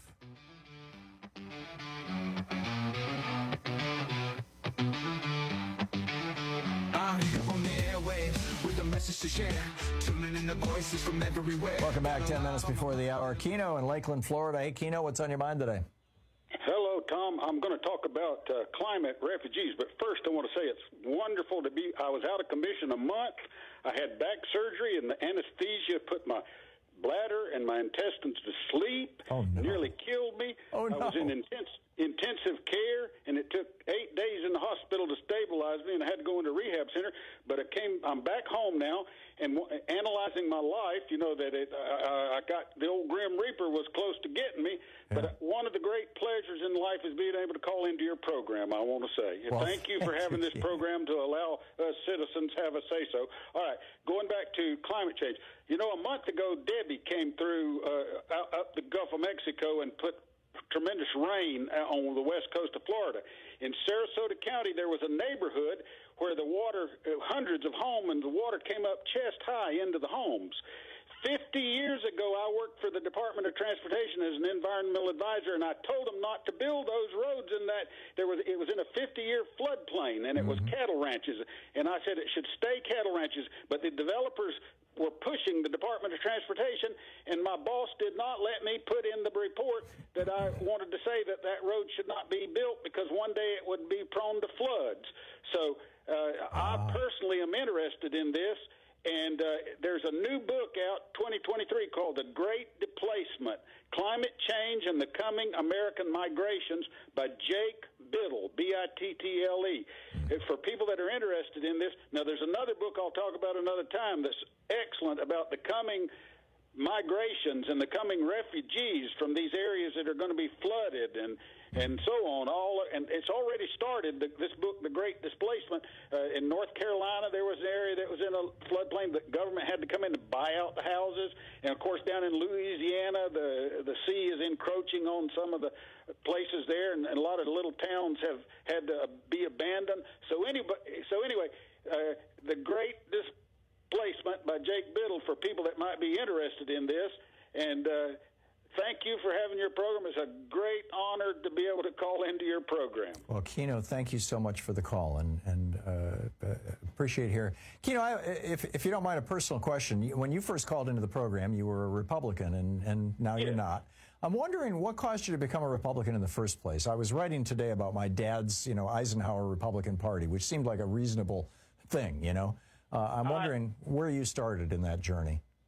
Welcome back. Ten minutes before the hour. Keno in Lakeland, Florida. Hey, Keno, what's on your mind today? Hello, Tom. I'm going to talk about uh, climate refugees, but first I want to say it's wonderful to be. I was out of commission a month. I had back surgery, and the anesthesia put my bladder and my intestines to sleep. Oh, no. Nearly killed me. Oh, no. I was in intense intensive care, and it took eight days in the hospital to stabilize me, and I had to go into a rehab center. But I came. I'm back home now, and w- analyzing my life, you know that it. Uh, I got the old Grim Reaper was close to getting me. Yeah. But one of the great pleasures in life is being able to call into your program. I want to say well, thank you for thank having you, this program to allow us citizens have a say so. All right, going back to climate change. You know, a month ago, Debbie came through uh, out, up the Gulf of Mexico and put tremendous rain on the west coast of Florida. In Sarasota County, there was a neighborhood where the water, hundreds of homes, and the water came up chest high into the homes. Fifty years ago, I worked for the Department of Transportation as an environmental advisor, and I told them not to build those roads in that there was it was in a fifty-year floodplain, and it was mm-hmm. cattle ranches. And I said it should stay cattle ranches, but the developers were pushing the Department of Transportation, and my boss did not let me put in the report that I wanted to say that that road should not be built because one day it would be prone to floods. So uh, I personally am interested in this, and uh, there's a new book out, twenty twenty-three, called The Great Displacement, Climate Change and the Coming American Migrations by Jake Biddle, B I T T L E. For people that are interested in this, now there's another book I'll talk about another time that's excellent about the coming migrations and the coming refugees from these areas that are going to be flooded and and so on. All and it's already started. The, this book, The Great Displacement, uh, in North Carolina, there was an area that was in a floodplain. The government had to come in to buy out the houses, and of course, down in Louisiana, the the sea is encroaching on some of the places there, and, and a lot of the little towns have had to be abandoned. So anyway, so anyway, uh, The Great Displacement by Jake Biddle for people that might be interested in this, and. Uh, Thank you for having your program. It's a great honor to be able to call into your program. Well, Keno, thank you so much for the call, and and uh, appreciate hearing. Keno, I, if if you don't mind, a personal question. When you first called into the program, you were a Republican, and, and now yeah. you're not. I'm wondering what caused you to become a Republican in the first place. I was writing today about my dad's, you know, Eisenhower Republican Party, which seemed like a reasonable thing, you know. Uh, I'm wondering uh, where you started in that journey.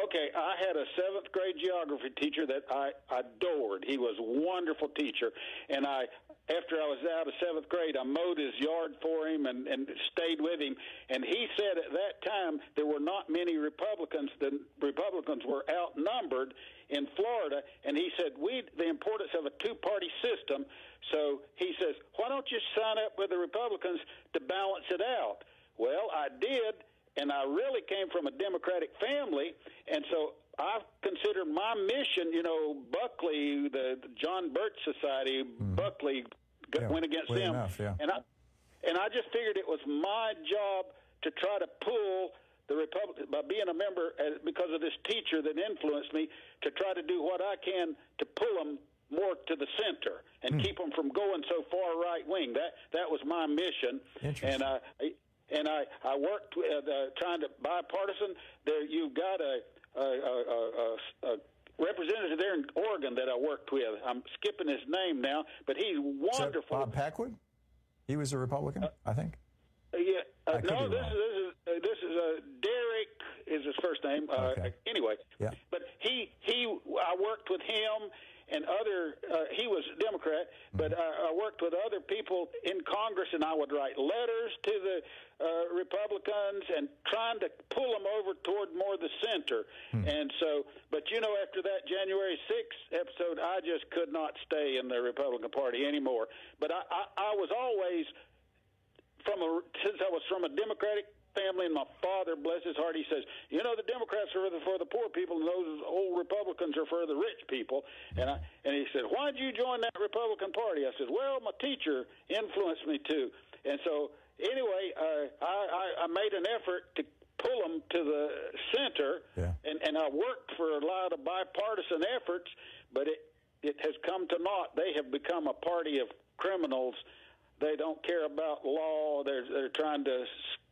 Okay, I had a seventh grade geography teacher that I adored. He was a wonderful teacher, and I, after I was out of seventh grade, I mowed his yard for him and, and stayed with him. And he said at that time there were not many Republicans. The Republicans were outnumbered in Florida, and he said we the importance of a two-party system. So he says, why don't you sign up with the Republicans to balance it out? Well, I did. And I really came from a Democratic family, and so I consider my mission, you know, Buckley, the, the John Birch Society, mm-hmm. Buckley yeah, went against them. Enough, yeah. And I and I just figured it was my job to try to pull the Republic by being a member, uh, because of this teacher that influenced me, to try to do what I can to pull them more to the center and mm. keep them from going so far right wing. That that was my mission. And I. Uh, And I, I worked with, uh, trying to bipartisan. There, you've got a, a, a, a, a representative there in Oregon that I worked with. I'm skipping his name now, but he's wonderful. Is that Bob Packwood? He was a Republican, uh, I think. Uh, yeah. Uh, I no, this is this is uh, this is uh, Derek is his first name. Uh, okay. Anyway, yeah. But he he I worked with him. And other, uh, he was a Democrat, but uh, I worked with other people in Congress, and I would write letters to the uh, Republicans and trying to pull them over toward more the center. Hmm. And so, but you know, after that January sixth episode, I just could not stay in the Republican Party anymore. But I, I, I was always from a, since I was from a Democratic family, and my father, bless his heart, he says, you know, the Democrats are for the poor people, and those old Republicans are for the rich people. And I and he said, why did you join that Republican Party? I said, well, my teacher influenced me too. And so anyway, uh, I, I, I made an effort to pull them to the center, yeah. and, and I worked for a lot of bipartisan efforts, but it, it has come to naught. They have become a party of criminals. They don't care about law. They're, they're trying to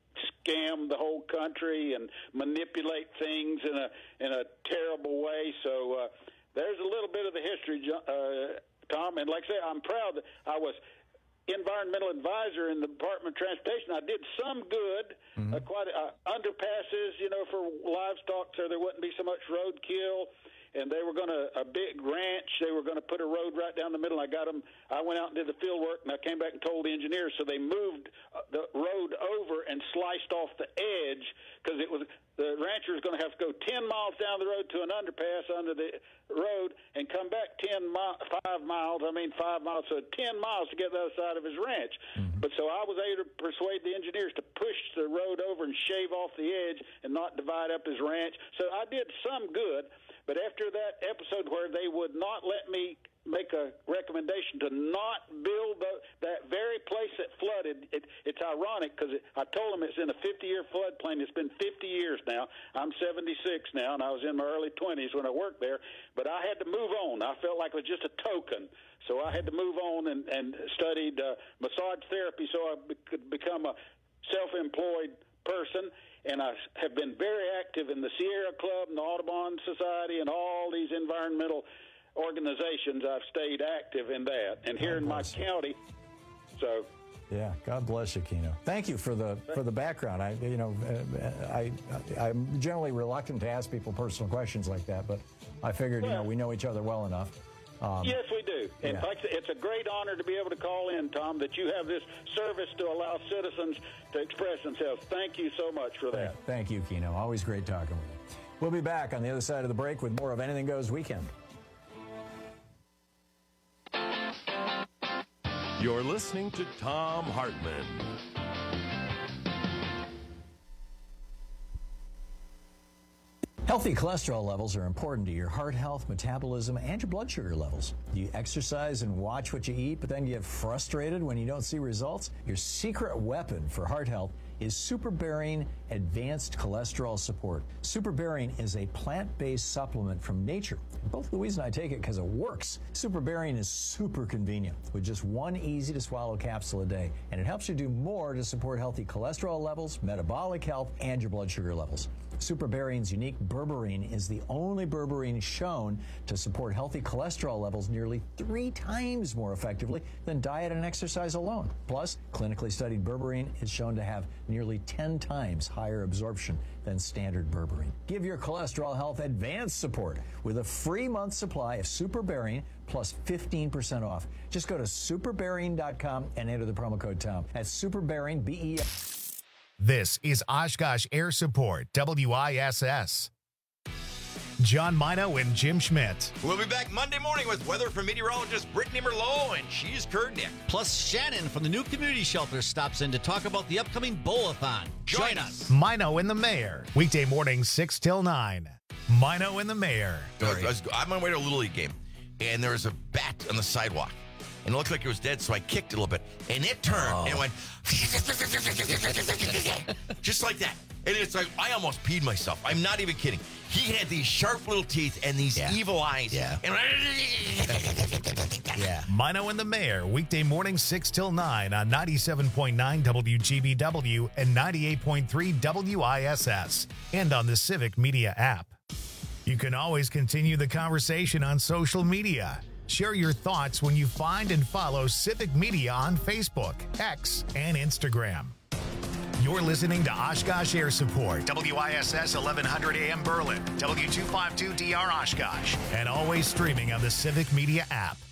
scam the whole country and manipulate things in a in a terrible way. So uh, there's a little bit of the history, uh, Tom. And like I say, I'm proud that I was environmental advisor in the Department of Transportation. I did some good, mm-hmm. uh, quite uh, underpasses, you know, for livestock, so there wouldn't be so much roadkill. And they were going to, a big ranch, they were going to put a road right down the middle. I got them, I went out and did the field work, and I came back and told the engineers. So they moved the road over and sliced off the edge, because it was, the rancher was going to have to go ten miles down the road to an underpass under the road and come back ten mi- five miles, I mean five miles, so ten miles to get the other side of his ranch. Mm-hmm. But so I was able to persuade the engineers to push the road over and shave off the edge and not divide up his ranch. So I did some good. But after that episode where they would not let me make a recommendation to not build the, that very place that flooded, it, it's ironic because it, I told them it's in a fifty-year floodplain. It's been fifty years now. I'm seventy-six now, and I was in my early twenties when I worked there. But I had to move on. I felt like it was just a token. So I had to move on and, and studied uh, massage therapy so I be- could become a self-employed person. And I have been very active in the Sierra Club and the Audubon Society and all these environmental organizations. I've stayed active in that. And here in my county, so... Yeah, God bless you, Keno. Thank you for the for the background. I, you know, I, I I'm generally reluctant to ask people personal questions like that, but I figured, well, you know, we know each other well enough. Um, yes, we do. And yeah. like I said, it's a great honor to be able to call in, Tom, that you have this service to allow citizens to express themselves. Thank you so much for that. Thank you, Keno. Always great talking with you. We'll be back on the other side of the break with more of Anything Goes Weekend. You're listening to Thom Hartmann. Healthy cholesterol levels are important to your heart health, metabolism, and your blood sugar levels. Do you exercise and watch what you eat, but then get frustrated when you don't see results? Your secret weapon for heart health is SuperBarian Advanced Cholesterol Support. SuperBarian is a plant-based supplement from nature. Both Louise and I take it because it works. SuperBarian is super convenient with just one easy-to-swallow capsule a day, and it helps you do more to support healthy cholesterol levels, metabolic health, and your blood sugar levels. SuperBarian's unique berberine is the only berberine shown to support healthy cholesterol levels nearly three times more effectively than diet and exercise alone. Plus, clinically studied berberine is shown to have nearly ten times higher absorption than standard berberine. Give your cholesterol health advanced support with a free month supply of Superberine plus fifteen percent off. Just go to superberine dot com and enter the promo code Tom. That's Superberine, B E. This is Oshkosh Air Support, W I S S. John Mino and Jim Schmidt. We'll be back Monday morning with weather from meteorologist Brittany Merlot, and she's Kernick. Plus, Shannon from the new community shelter stops in to talk about the upcoming bowl-a-thon. Join, Join us. Mino and the Mayor. Weekday mornings, six till nine. Mino and the Mayor. I was, I'm on my way to a Little League game, and there was a bat on the sidewalk. And it looked like it was dead, so I kicked it a little bit. And it turned oh. and went just like that. And it's like, I almost peed myself. I'm not even kidding. He had these sharp little teeth and these yeah. evil eyes. Yeah. And yeah. Mino and the Mayor, weekday morning, six till nine on ninety-seven point nine W G B W and ninety-eight point three W I S S. And on the Civic Media app. You can always continue the conversation on social media. Share your thoughts when you find and follow Civic Media on Facebook, X, and Instagram. You're listening to Oshkosh Air Support, W I S S eleven hundred A M Berlin, W two fifty-two D R Oshkosh, and always streaming on the Civic Media app.